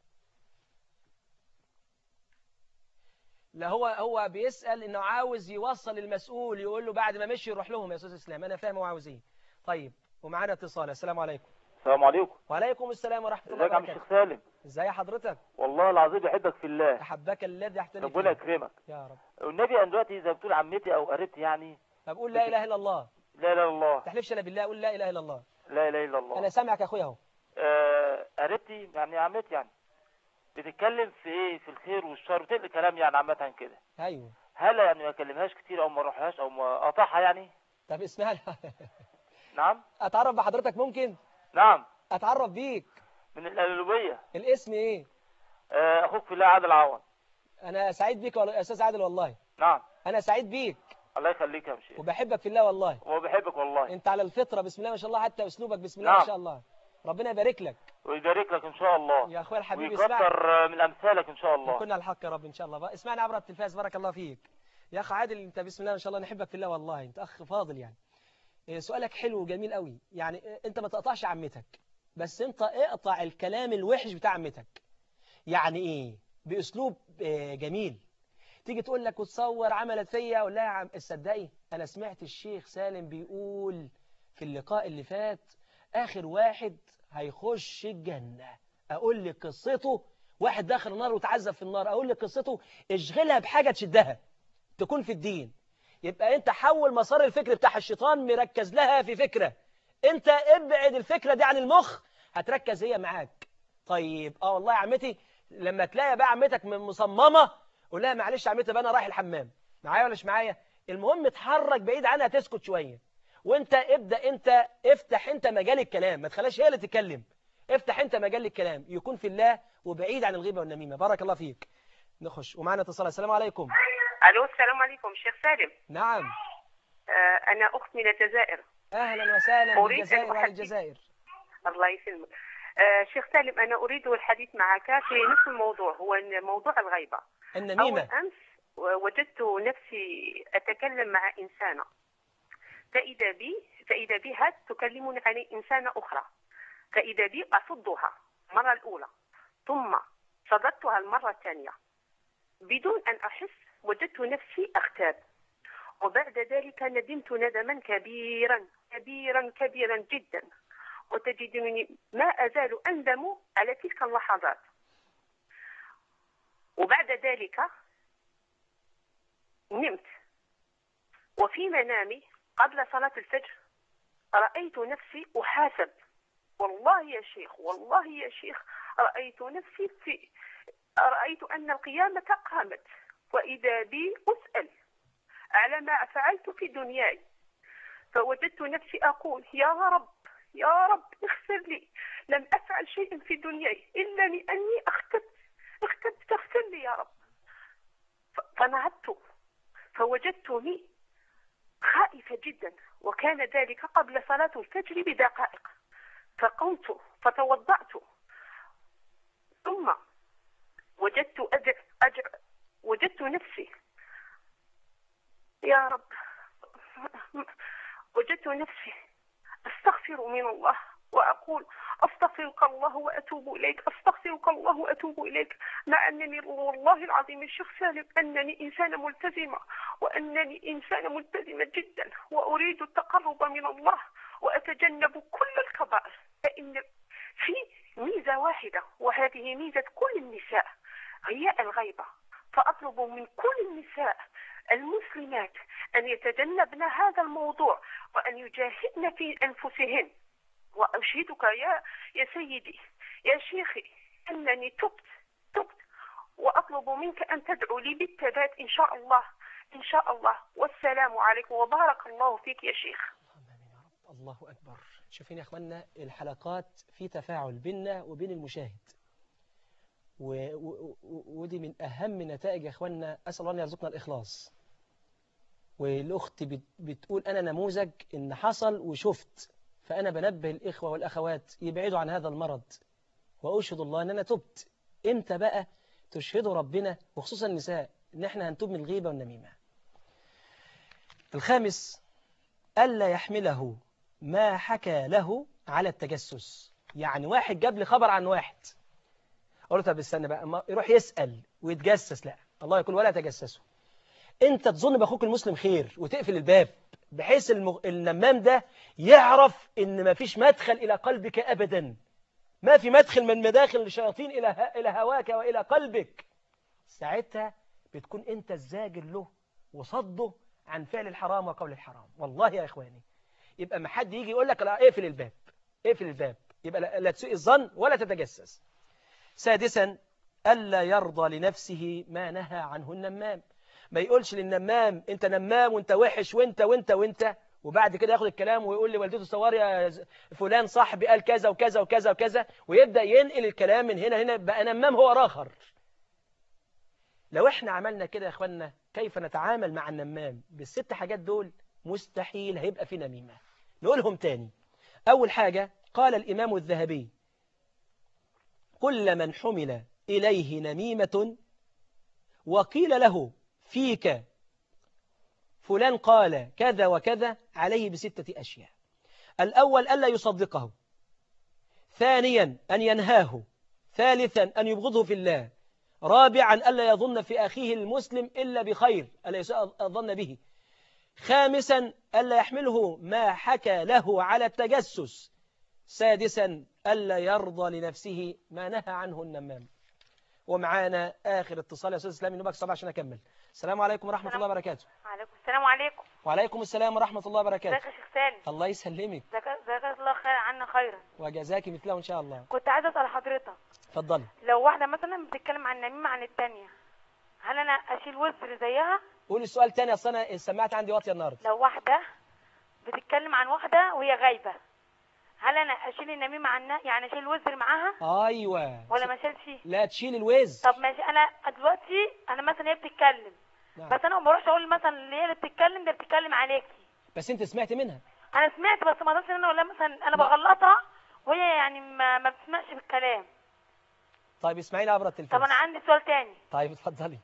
لا هو هو بيسأل انه عاوز يوصل المسؤول، يقول له بعد ما مشي يروح لهم يا استاذ اسلام. انا فاهم هو عاوز ايه. طيب ومعانا اتصال. السلام عليكم. السلام عليكم. وعليكم السلام ورحمه الله ازيك يا عم وبركاته. الشيخ سالم؟ ازاي حضرتك؟ والله العظيم بحبك في الله. احبك الذي احتني ربنا فيه. يكرمك يا رب. والنبي. انا دلوقتي زي ما بتقول عمتي او قريبتي يعني. طب قول لا اله الا الله. لا اله الا الله. ما تحلفش الا بالله، قول لا اله الا الله. لا اله الا الله. انا سامعك يا اخويا اهو. آه، قريبتي يعني عمتي يعني بتتكلم في ايه؟ في الخير والشر، بتقل كلام يعني عامه كده. ايوه. هل يعني ما اكلمهاش كتير او ما اروحلهاش او ما اقطعها يعني؟ طب اسمها نعم. اتعرف بحضرتك ممكن؟ نعم. اتعرف بيك. من القلوبيه. الاسم ايه؟ آه، اخوك في الله عادل عوض. انا سعيد بيك يا استاذ عادل والله. نعم. انا سعيد بيك الله يخليك يا شيخ. وبحبك في الله والله. وبحبك والله. انت على الفطره بسم الله ما شاء الله، حتى اسلوبك بسم الله نعم. ما شاء الله. ربنا يبارك لك ويبارك لك ان شاء الله يا اخويا الحبيب. اسمع، ويكثر من امثالك ان شاء الله. كنا على الحق يا رب ان شاء الله. بقى اسمعني عبر التلفاز. بارك الله فيك يا اخ عادل. انت بسم الله ما شاء الله نحبك في الله والله، انت اخ فاضل يعني. إيه، سؤالك حلو وجميل قوي. يعني إيه، انت ما تقطعش عمتك، بس انت اقطع الكلام الوحش بتاع عمتك. يعني ايه؟ باسلوب إيه جميل. تيجي تقول لك وتصور عملت فيا، اقول لها يا عم تصدقي انا سمعت الشيخ سالم بيقول في اللقاء اللي فات اخر واحد هيخش الجنة. اقول لك قصته، واحد داخل النار وتعذب في النار، اقول لك قصته، اشغلها بحاجة تشدها تكون في الدين. يبقى انت حول مسار الفكر بتاع الشيطان، مركز لها في فكرة، انت ابعد الفكرة دي عن المخ، هتركز هي معاك. طيب اه والله يا عمتي، لما تلاقي بقى عمتك من مصممة قول لها معلش يا عمتي بقى انا رايح الحمام. معايا ولا مش معايا؟ المهم اتحرك بعيد عنها، تسكت شوية، وانت ابدأ انت افتح انت مجال الكلام، ما تخليش هي اللي تتكلم. افتح انت مجال الكلام يكون في الله وبعيد عن الغيبة والنميمة. بارك الله فيك. نخش ومعنا اتصال. السلام عليكم. الو السلام عليكم شيخ سالم. نعم. آه انا اخت من الجزائر. اهلا وسهلا أريد بالجزائر أن وعلى أحدث- الجزائر. الله يسلمك. آه شيخ سالم انا اريد الحديث معك في نفس الموضوع، هو إن موضوع الغيبه. اول النميمة. امس وجدت نفسي اتكلم مع انسانه، فاذا بي فاذا بها تكلمني عن انسانه اخرى، فاذا بي اصدها المره الاولى ثم صددتها المره الثانيه بدون ان احس، وجدت نفسي اغتاب، وبعد ذلك ندمت ندما كبيرا كبيرا كبيرا جدا، وتجدني ما أزال أندم على تلك اللحظات. وبعد ذلك نمت، وفي منامي قبل صلاة الفجر رأيت نفسي أحاسب. والله يا شيخ والله يا شيخ رأيت نفسي في رأيت أن القيامة قامت، وإذا بي أسأل على ما فعلت في دنياي، فوجدت نفسي أقول يا رب يا رب اغفر لي، لم أفعل شيئا في دنياي إلا لأني اختبت اختبت اغفر لي يا رب. فنهضت فوجدتني خائفة جدا، وكان ذلك قبل صلاة الفجر بدقائق، فقمت فتوضأت، ثم وجدت أجر أجر وجدت نفسي يا رب وجدت نفسي أستغفر من الله وأقول أستغفرك الله وأتوب إليك، أستغفرك الله وأتوب إليك، مع أنني والله العظيم الشيخ سالم أنني إنسانة ملتزمة، وأنني إنسانة ملتزمة جدا، وأريد التقرب من الله وأتجنب كل الكبائر، فإن في ميزة واحدة وهذه ميزة كل النساء هي الغيبة، فأطلب من كل النساء المسلمات أن يتجنبن هذا الموضوع وأن يجاهدن في أنفسهن. وأشهدك يا يا سيدي يا شيخي أنني تبت تبت وأطلب منك أن تدعو لي بالثبات إن شاء الله إن شاء الله. والسلام عليكم وبارك الله فيك يا شيخ. الله أكبر. شايفين يا أخوانا الحلقات في تفاعل بيننا وبين المشاهد، و... و... ودي من أهم نتائج يا أخوانا. أسأل الله أن يرزقنا الإخلاص. والأخت بت... بتقول أنا نموذج إن حصل وشفت، فأنا بنبه الإخوة والأخوات يبعدوا عن هذا المرض، وأشهد الله أن أنا تبت. إمتى بقى تشهدوا ربنا وخصوصا النساء إن إحنا هنتوب من الغيبة والنميمة؟ الخامس ألا يحمله ما حكى له على التجسس. يعني واحد جاب لي خبر عن واحد، أقول له طب استنى بقى، يروح يسأل ويتجسس. لا، الله يقول ولا تجسسوا. أنت تظن بأخوك المسلم خير وتقفل الباب بحيث المغ... النمام ده يعرف إن ما فيش مدخل إلى قلبك أبدا، ما في مدخل من مداخل الشياطين إلى ه... إلى هواك وإلى قلبك. ساعتها بتكون أنت الزاجر له وصده عن فعل الحرام وقول الحرام. والله يا إخواني، يبقى ما حد يجي يقول لك لا اقفل الباب اقفل الباب، يبقى لا, لا تسوء الظن ولا تتجسس. سادسا ألا يرضى لنفسه ما نهى عنه النمام. ما يقولش للنمام انت نمام وانت وحش وانت وانت وانت وبعد كده ياخد الكلام ويقول لوالدته صور يا فلان صاحبي قال كذا وكذا وكذا وكذا، ويبدأ ينقل الكلام من هنا هنا بقى نمام هو راخر. لو احنا عملنا كده يا اخوانا، كيف نتعامل مع النمام بالست حاجات دول؟ مستحيل هيبقى في نميمة. نقولهم تاني. أول حاجة قال الإمام الذهبي: كل من حمل إليه نميمة وقيل له فيك فلان قال كذا وكذا عليه بستة أشياء. الأول ألا يصدقه، ثانيا أن ينهاه، ثالثا أن يبغضه في الله، رابعا ألا يظن في أخيه المسلم إلا بخير، ألا يساء الظن به، خامسا ألا يحمله ما حكى له على التجسس، سادسا ألا يرضى لنفسه ما نهى عنه النمام. ومعانا آخر اتصال يا أستاذ إسلامي نبقى صباح عشان أكمل. السلام عليكم ورحمة الله وبركاته. عليكم السلام. عليكم وعليكم السلام ورحمة الله وبركاته. ازيك يا شيخ سالم؟ الله يسلمك. جزاك الله خير عنا خيرا. وجزاك مثله إن شاء الله. كنت عايزة أسأل حضرتك، اتفضلي. لو واحدة مثلا بتتكلم عن النميمة عن التانية، هل أنا أشيل وزر زيها؟ قولي السؤال تاني، أصل أنا السماعة عندي واطية النهارده. لو واحدة بتتكلم عن واحدة وهي غايبة، هل أنا أشيل النميمة عنها؟ يعني أشيل الوزر معاها؟ أيوة. ولا ما أشيلش؟ لا تشيل الوزر. طب ماشي. أنا دلوقتي أنا مثلا هي بتتكلم، نعم. بس أنا ما بروحش أقول مثلا اللي هي اللي بتتكلم ده بتتكلم عليكي. بس أنت سمعت منها. أنا سمعت، بس ما أقدرش إن أنا أقول لها مثلا أنا بغلطها وهي يعني ما, ما بتسمعش بالكلام. طيب اسمعيني عبر التلفزيون. طب أنا عندي سؤال تاني. طيب اتفضلي.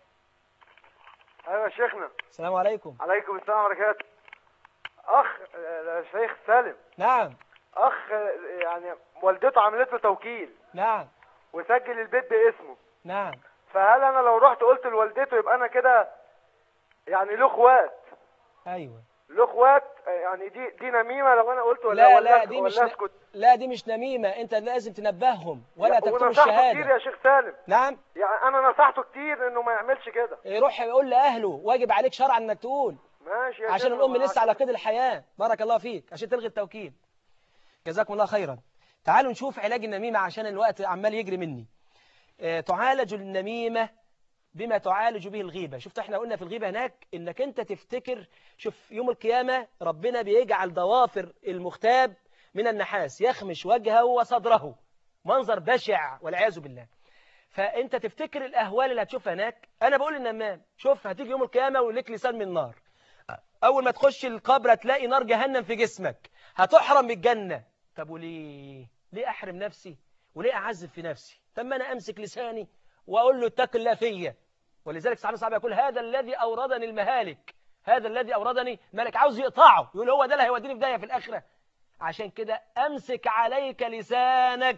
ايوه يا شيخنا. السلام عليكم. عليكم السلام وبركاته. اخ الشيخ سالم. نعم. اخ يعني والدته عملت له توكيل. نعم. وسجل البيت باسمه. نعم. فهل انا لو رحت قلت لوالدته يبقى انا كده يعني له اخوات؟ ايوه له اخوات، يعني دي دي نميمه لو انا قلت ولا لا ولا لا دي مش ولا ن... اسكت؟ لا دي مش نميمه، انت لازم تنبههم ولا تكتب ونصحته الشهاده. كتير يا شيخ سالم. نعم. يعني انا نصحته كتير انه ما يعملش كده. يروح يقول لاهله، واجب عليك شرعا انك تقول. ماشي يا عشان شيخ. الام لسه على قيد الحياه. بارك الله فيك. عشان تلغي التوكيل. جزاكم الله خيرا. تعالوا نشوف علاج النميمه عشان الوقت عمال يجري مني. اه تعالج النميمه بما تعالج به الغيبة. شفت احنا قلنا في الغيبة هناك انك انت تفتكر، شوف يوم القيامة ربنا بيجعل ضوافر المغتاب من النحاس يخمش وجهه وصدره، منظر بشع والعياذ بالله. فانت تفتكر الاهوال اللي هتشوفها هناك. انا بقول للنمام شوف هتيجي يوم القيامة وليك لسان من نار، اول ما تخش القبر تلاقي نار جهنم في جسمك، هتحرم من الجنة. طب وليه ليه احرم نفسي وليه اعذب في نفسي؟ طب ما انا امسك لساني واقول له اتق الله فيا. ولذلك صاحب صاحب يقول هذا الذي اوردني المهالك، هذا الذي أوردني ملك عاوز يقطعه، يقول هو ده اللي هيوديني في داهية في الآخرة. عشان كده أمسك عليك لسانك.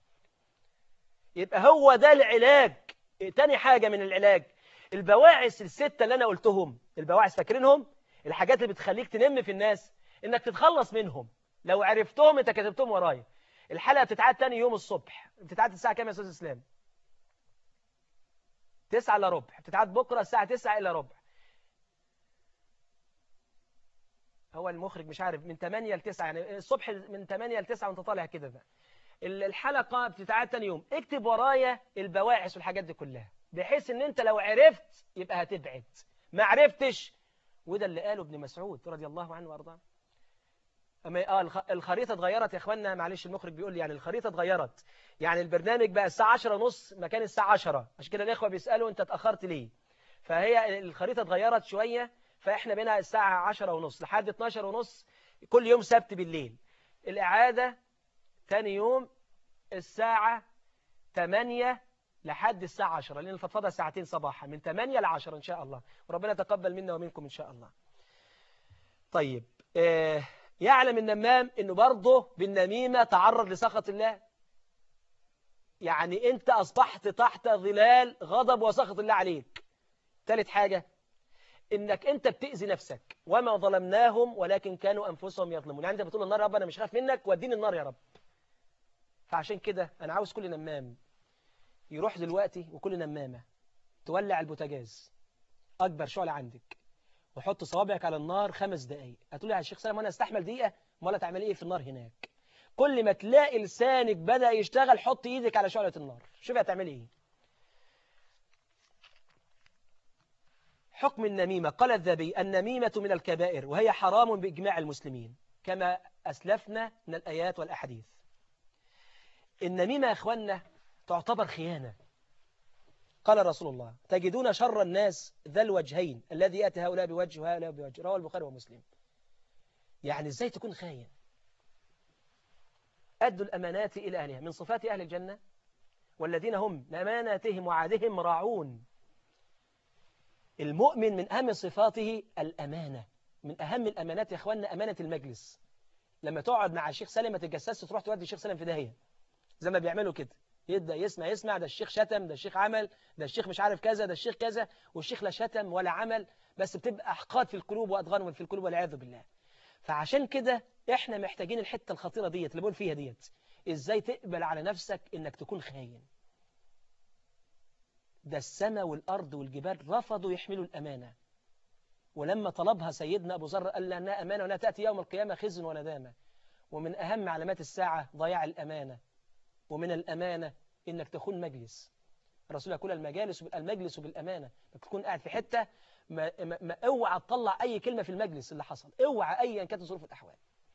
يبقى هو ده العلاج. تاني حاجة من العلاج البواعث الستة اللي أنا قلتهم. البواعث فاكرينهم؟ الحاجات اللي بتخليك تنم في الناس، إنك تتخلص منهم. لو عرفتهم أنت كتبتهم ورايا. الحلقة بتتعاد تاني يوم الصبح. بتتعاد الساعة كام يا أستاذ إسلام؟ تسعة إلا ربع. بتتعاد بكرة الساعة تسعة إلا ربع. هو المخرج مش عارف من ثمانية ل تسعة، يعني الصبح من ثمانية ل تسعة وانت طالع كده بقى. الحلقة بتتعاد تاني يوم. اكتب ورايا البواعث والحاجات دي كلها، بحيث ان انت لو عرفت يبقى هتبعد، ما عرفتش. وده اللي قاله ابن مسعود رضي الله عنه وارضاه. اما اه الخريطة اتغيرت يا اخوانا، معلش المخرج بيقول لي يعني الخريطة اتغيرت، يعني البرنامج بقى الساعة عشرة ونص مكان الساعة عشرة، عشان كده الاخوة بيسألوا انت اتأخرت ليه. فهي الخريطة اتغيرت شوية، فاحنا بينا الساعة عشرة ونص لحد اتناشر ونص كل يوم سبت بالليل. الإعادة تاني يوم الساعة ثمانية لحد الساعة عشرة، لأن الفضفضة ساعتين صباحا من ثمانية ل عشرة إن شاء الله، وربنا يتقبل منا ومنكم إن شاء الله. طيب آه يعلم النمام إنه برضه بالنميمة تعرض لسخط الله. يعني أنت أصبحت تحت ظلال غضب وسخط الله عليك. ثالث حاجة إنك أنت بتأذي نفسك. وما ظلمناهم ولكن كانوا أنفسهم يظلمون. يعني أنت بتقول النار يا رب أنا مش خايف منك وديني النار يا رب. فعشان كده أنا عاوز كل نمام يروح دلوقتي، وكل نمامة تولع البوتاجاز أكبر شعلة عندك وحط صوابعك على النار خمس دقايق. هتقول لي يا شيخ سلام وأنا أستحمل دقيقة؟ ولا تعمل إيه في النار هناك؟ كل ما تلاقي لسانك بدأ يشتغل حط إيدك على شعلة النار، شوفي هتعملي إيه. حكم النميمة. قال الذهبي النميمة من الكبائر وهي حرام بإجماع المسلمين كما أسلفنا من الآيات والأحاديث. النميمة يا أخوانا تعتبر خيانة. قال رسول الله تجدون شر الناس ذا الوجهين الذي يأتي هؤلاء بوجه وهؤلاء بوجه، رواه البخاري ومسلم. يعني إزاي تكون خاين؟ أدوا الأمانات إلى أهلها، من صفات أهل الجنة والذين هم لأماناتهم وعهدهم راعون. المؤمن من أهم صفاته الأمانة. من أهم الأمانات يا أخوانا أمانة المجلس. لما تقعد مع الشيخ سالم ما تتجسسش تروح تودي الشيخ سالم في داهية زي ما بيعملوا كده، يبدأ يسمع يسمع ده الشيخ شتم، ده الشيخ عمل، ده الشيخ مش عارف كذا، ده الشيخ كذا، والشيخ لا شتم ولا عمل، بس بتبقى أحقاد في القلوب وأضغان في القلوب والعياذ بالله. فعشان كده إحنا محتاجين الحتة الخطيرة ديت اللي بقول فيها ديت، إزاي تقبل على نفسك إنك تكون خاين. ده السماء والأرض والجبال رفضوا يحملوا الأمانة، ولما طلبها سيدنا أبو ذر قال لأنها أمانة وأنها تأتي يوم القيامة خزي وندامة. ومن أهم علامات الساعة ضياع الأمانة، ومن الأمانة إنك تخون مجلس. الرسول يقول المجالس المجلس بالأمانة، إنك تكون قاعد في حتة ما, ما, ما اوعى تطلع أي كلمة في المجلس اللي حصل، اوعى أيا كانت ظروف الأحوال.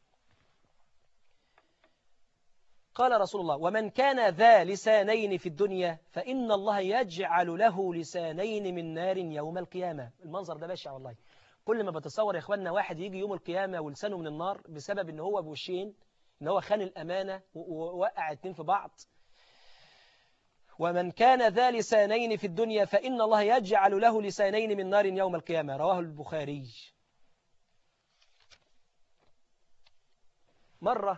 قال رسول الله ومن كان ذا لسانين في الدنيا فإن الله يجعل له لسانين من نار يوم القيامة. المنظر ده بشع والله. كل ما بتصور يا إخواننا واحد يجي يوم القيامة ولسانه من النار بسبب إن هو بوشين، إن هو خان الأمانة ووقع اتنين في بعض. ومن كان ذا لسانين في الدنيا فإن الله يجعل له لسانين من نار يوم القيامة، رواه البخاري. مرة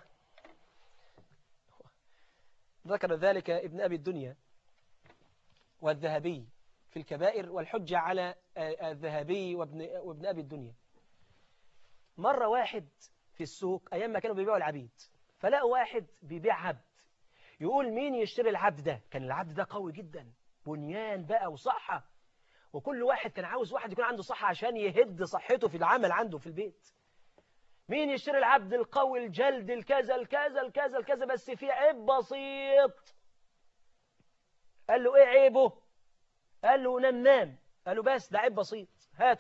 ذكر ذلك ابن أبي الدنيا والذهبي في الكبائر، والحجة على الذهبي وابن, وابن أبي الدنيا. مرة واحد في السوق أيام ما كانوا بيبيعوا العبيد، فلقوا واحد بيبيع عبد، يقول مين يشتري العبد ده؟ كان العبد ده قوي جدا، بنيان بقى وصحة، وكل واحد كان عاوز واحد يكون عنده صحة عشان يهد صحته في العمل عنده في البيت. مين يشتري العبد القوي الجلد الكذا الكذا الكذا الكذا بس في عيب بسيط؟ قال له ايه عيبه؟ قال له نمام. قال له بس ده عيب بسيط هاته.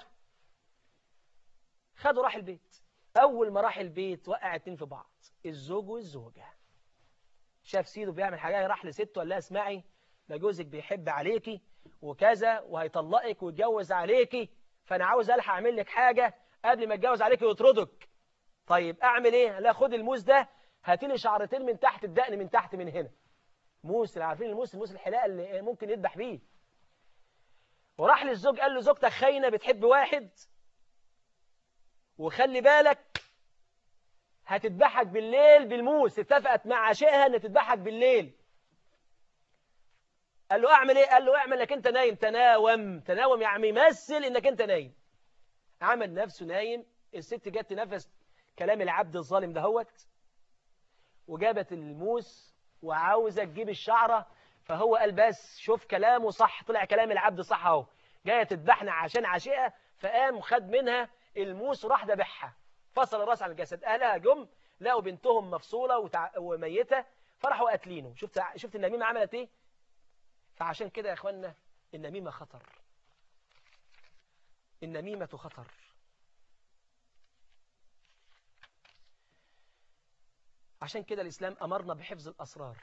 خده راح البيت. اول ما راح البيت وقع اتنين في بعض، الزوج والزوجة. شاف سيده بيعمل حاجة راح لسته قال لها اسمعي ده جوزك بيحب عليكي وكذا وهيطلقك ويتجوز عليكي، فانا عاوز الحق اعمل لك حاجة قبل ما اتجوز عليكي ويطردك. طيب اعمل ايه؟ لا خد الموس ده هاتي لي شعرتين من تحت الدقن من تحت من هنا. موس، اللي عارفين الموس، الموس الحلاقه اللي ممكن يذبح بيه. وراح للزوج قال له زوجتك خاينه بتحب واحد وخلي بالك هتذبحك بالليل بالموس، اتفقت مع عشائها ان تذبحك بالليل. قال له اعمل ايه؟ قال له اعمل انك انت نايم، تناوم تناوم يا عمي، مثل انك انت نايم. عمل نفسه نايم. الست جت تنفذ كلام العبد الظالم دهوت، وجابت الموس وعاوزه تجيب الشعره. فهو قال بس شوف كلامه صح، طلع كلام العبد صح اهو، جايه تذبحنا عشان عشيقه. فقام خد منها الموس وراح ذبحها، فصل الراس عن الجسد. اهلها جم لقوا بنتهم مفصوله وتع... وميته، فرحوا قاتلينه. شفت شفت النميمه عملت ايه؟ فعشان كده يا اخوانا النميمه خطر، النميمه خطر. عشان كده الإسلام أمرنا بحفظ الأسرار.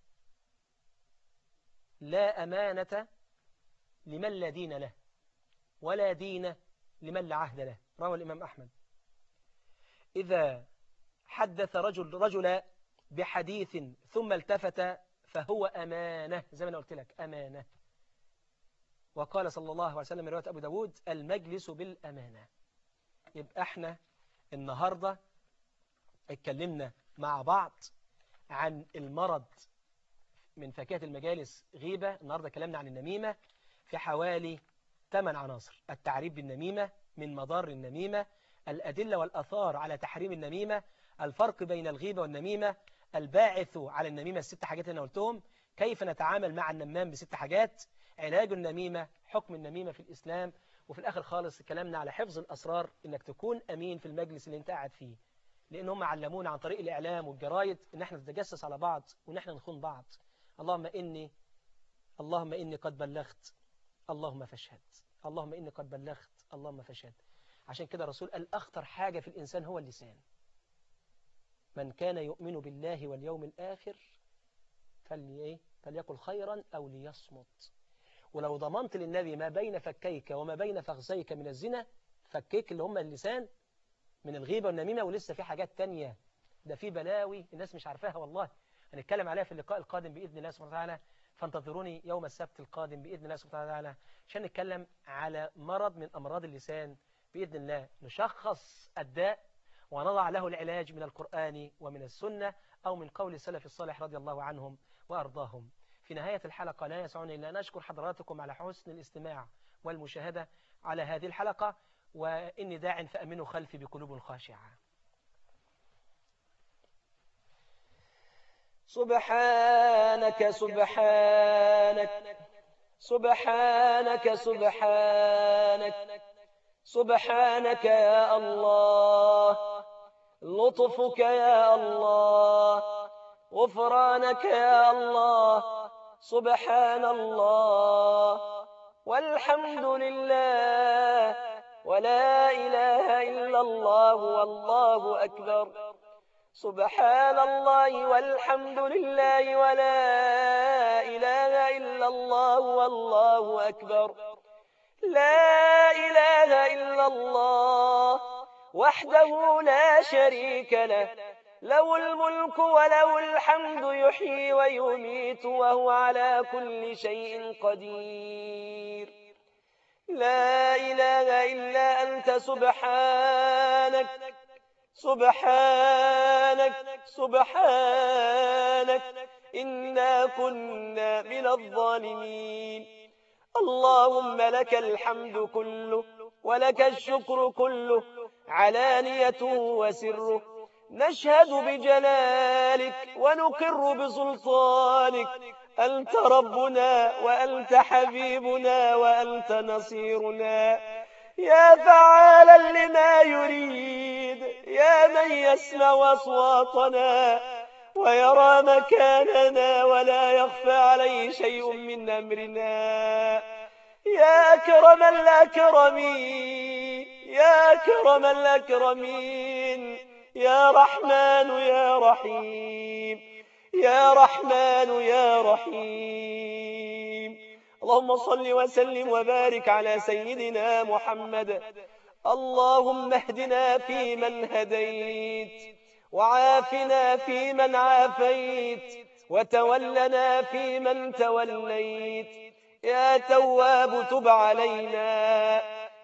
لا أمانة لمن لا دين له، ولا دين لمن لا عهد له. روى الإمام أحمد: إذا حدث رجل رجل بحديث ثم التفت فهو أمانة، زي ما أنا قلت لك أمانة. وقال صلى الله عليه وسلم رواية أبو داود: المجلس بالأمانة. يبقى احنا النهاردة اتكلمنا مع بعض عن المرض من فاكهة المجالس غيبة. النهاردة كلامنا عن النميمة في حوالي ثمان عناصر: التعريف بالنميمة، من مضار النميمة، الأدلة والأثار على تحريم النميمة، الفرق بين الغيبة والنميمة، الباعث على النميمة، الست حاجات اللي أنا قلتهم، كيف نتعامل مع النمام بست حاجات، علاج النميمة، حكم النميمة في الإسلام، وفي الآخر خالص كلامنا على حفظ الأسرار، إنك تكون أمين في المجلس اللي أنت قاعد فيه، لأن هم علمونا عن طريق الإعلام والجرايد إن احنا نتجسس على بعض وإن احنا نخون بعض. اللهم إني اللهم إني قد بلغت اللهم فاشهد، اللهم إني قد بلغت اللهم فاشهد. عشان كده الرسول قال أخطر حاجة في الإنسان هو اللسان. من كان يؤمن بالله واليوم الآخر فلي فليقل خيرا أو ليصمت. ولو ضمنت للنبي ما بين فكيك وما بين فخذيك من الزنا، فكيك اللي هم اللسان من الغيبة والنميمة، ولسه في حاجات تانية، ده في بلاوي الناس مش عارفاها والله، هنتكلم عليها في اللقاء القادم بإذن الله سبحانه وتعالى. فانتظروني يوم السبت القادم بإذن الله سبحانه وتعالى عشان نتكلم على مرض من أمراض اللسان بإذن الله، نشخص الداء ونضع له العلاج من القرآن ومن السنة أو من قول السلف الصالح رضي الله عنهم وأرضاهم. في نهاية الحلقة لا يسعني إلا أن أشكر حضراتكم على حسن الاستماع والمشاهدة على هذه الحلقة، وإني داع فأمنوا خلفي بقلوب خاشعة. سبحانك سبحانك سبحانك سبحانك سبحانك يا الله، لطفك يا الله، غفرانك يا الله، سبحان الله والحمد لله ولا إله إلا الله والله أكبر. سبحان الله والحمد لله ولا إله إلا الله والله أكبر. لا إله إلا الله وحده لا شريك له، له الملك وله الحمد، يحيي ويميت وهو على كل شيء قدير. لا إله إلا أنت سبحانك سبحانك سبحانك إنا كنا من الظالمين. اللهم لك الحمد كله ولك الشكر كله، علانيته وسره، نشهد بجلالك ونقر بسلطانك، أنت ربنا وأنت حبيبنا وأنت نصيرنا، يا فعالا لما يريد، يا من يسمع أصواتنا ويرى مكاننا ولا يخفى عليه شيء من أمرنا، يا أكرم الأكرمين، يا أكرم الأكرمين، يا رحمن يا رحيم، يا رحمن يا رحيم. اللهم صل وسلم وبارك على سيدنا محمد. اللهم اهدنا فيمن هديت، وعافنا فيمن عافيت، وتولنا فيمن توليت. يا تواب تب علينا،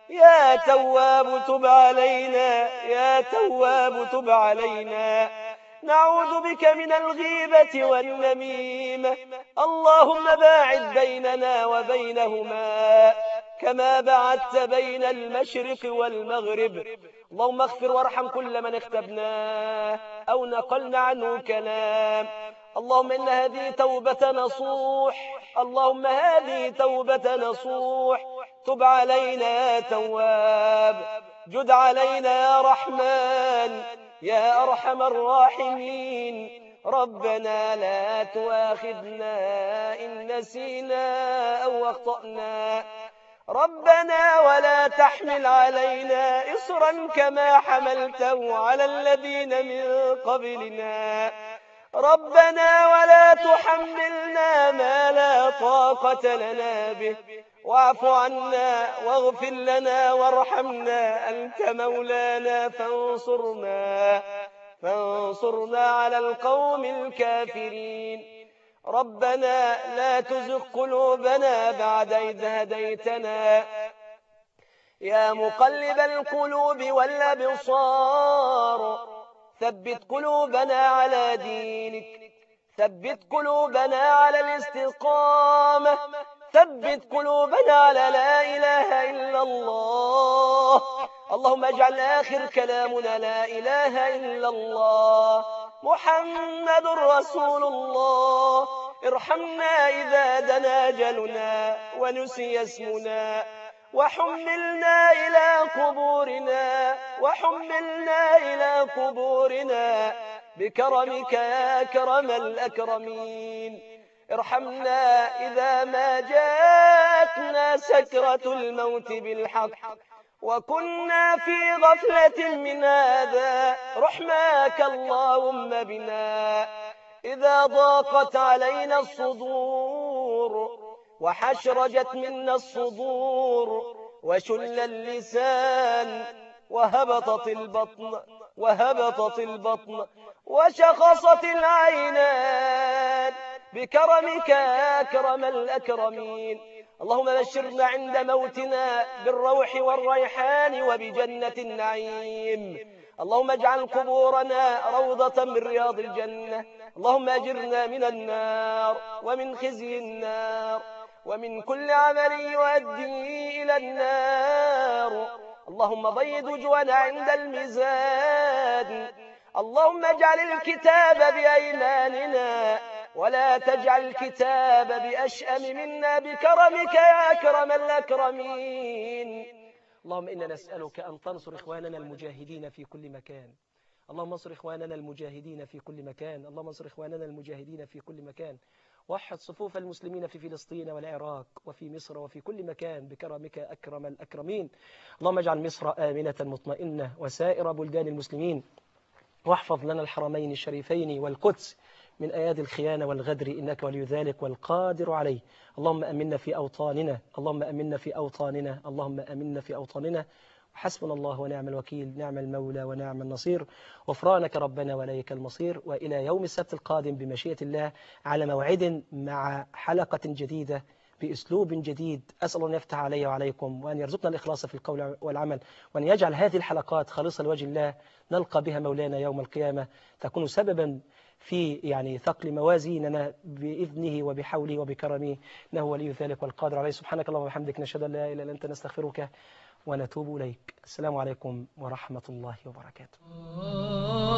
يا تواب تب علينا يا تواب تب علينا. نعوذ بك من الغيبة والنميمة. اللهم باعد بيننا وبينهما كما بعدت بين المشرق والمغرب. اللهم اغفر وارحم كل من اختبناه أو نقلنا عنه كلام. اللهم إن هذه توبة نصوح اللهم هذه توبة نصوح. تب علينا يا تواب. جد علينا يا رحمن يا أرحم الراحمين. ربنا لا تؤاخذنا إن نسينا أو أخطأنا. ربنا ولا تحمل علينا إصرا كما حملته على الذين من قبلنا. ربنا ولا تحملنا ما لا طاقة لنا به. واعف عنا واغفر لنا وارحمنا. أنت مولانا فانصرنا فانصرنا على القوم الكافرين. ربنا لا تزغ قلوبنا بعد إذ هديتنا. يا مقلب القلوب والأبصار ثبت قلوبنا على دينك. ثبت قلوبنا على الاستقامة. ثبت قلوبنا على لا إله إلا الله. اللهم اجعل آخر كلامنا لا إله إلا الله محمد رسول الله. ارحمنا إذا دنا أجلنا ونسي اسمنا وحملنا إلى قبورنا وحملنا إلى قبورنا بكرمك يا أكرم الأكرمين. ارحمنا إذا ما جاءتنا سكرة الموت بالحق وكنا في غفلة من هذا. رحماك اللهم بنا إذا ضاقت علينا الصدور وحشرجت منا الصدور وشل اللسان وهبطت البطن وهبطت البطن وشخصت العينان بكرمك يا أكرم الأكرمين. اللهم بشرنا عند موتنا بالروح والريحان وبجنة النعيم. اللهم اجعل قبورنا روضة من رياض الجنة. اللهم أجرنا من النار ومن خزي النار ومن كل عمل يؤدي إلى النار. اللهم بيض وجوهنا عند الميزان. اللهم اجعل الكتاب بأيماننا ولا تجعل الكتاب بأشأم منا بكرمك يا أكرم الأكرمين. اللهم إنا نسألك أن تنصر إخواننا المجاهدين في كل مكان. اللهم انصر إخواننا المجاهدين في كل مكان. اللهم انصر إخواننا المجاهدين في كل مكان. وحد صفوف المسلمين في فلسطين والعراق وفي مصر وفي كل مكان بكرمك أكرم الأكرمين. اللهم اجعل مصر آمنة مطمئنة وسائر بلدان المسلمين. واحفظ لنا الحرمين الشريفين والقدس من أيادي الخيانة والغدر إنك ولي ذلك والقادر عليه. اللهم أمنا في أوطاننا. اللهم أمنا في أوطاننا. اللهم أمنا في أوطاننا. حسبنا الله ونعم الوكيل. نعم المولى ونعم النصير. غفرانك ربنا وإليك المصير. وإلى يوم السبت القادم بمشيئة الله على موعد مع حلقة جديدة بأسلوب جديد. أسأل أن يفتح علي وعليكم وأن يرزقنا الإخلاص في القول والعمل وأن يجعل هذه الحلقات خالصة لوجه الله نلقى بها مولانا يوم القيامة تكون سببا في يعني ثقل موازيننا بإذنه وبحوله وبكرمه. إنه ولي ذلك والقادر عليه. سبحانك اللهم وبحمدك نشهد أن لا إله إلا أنت نستغفرك ونتوب إليك. السلام عليكم ورحمة الله وبركاته.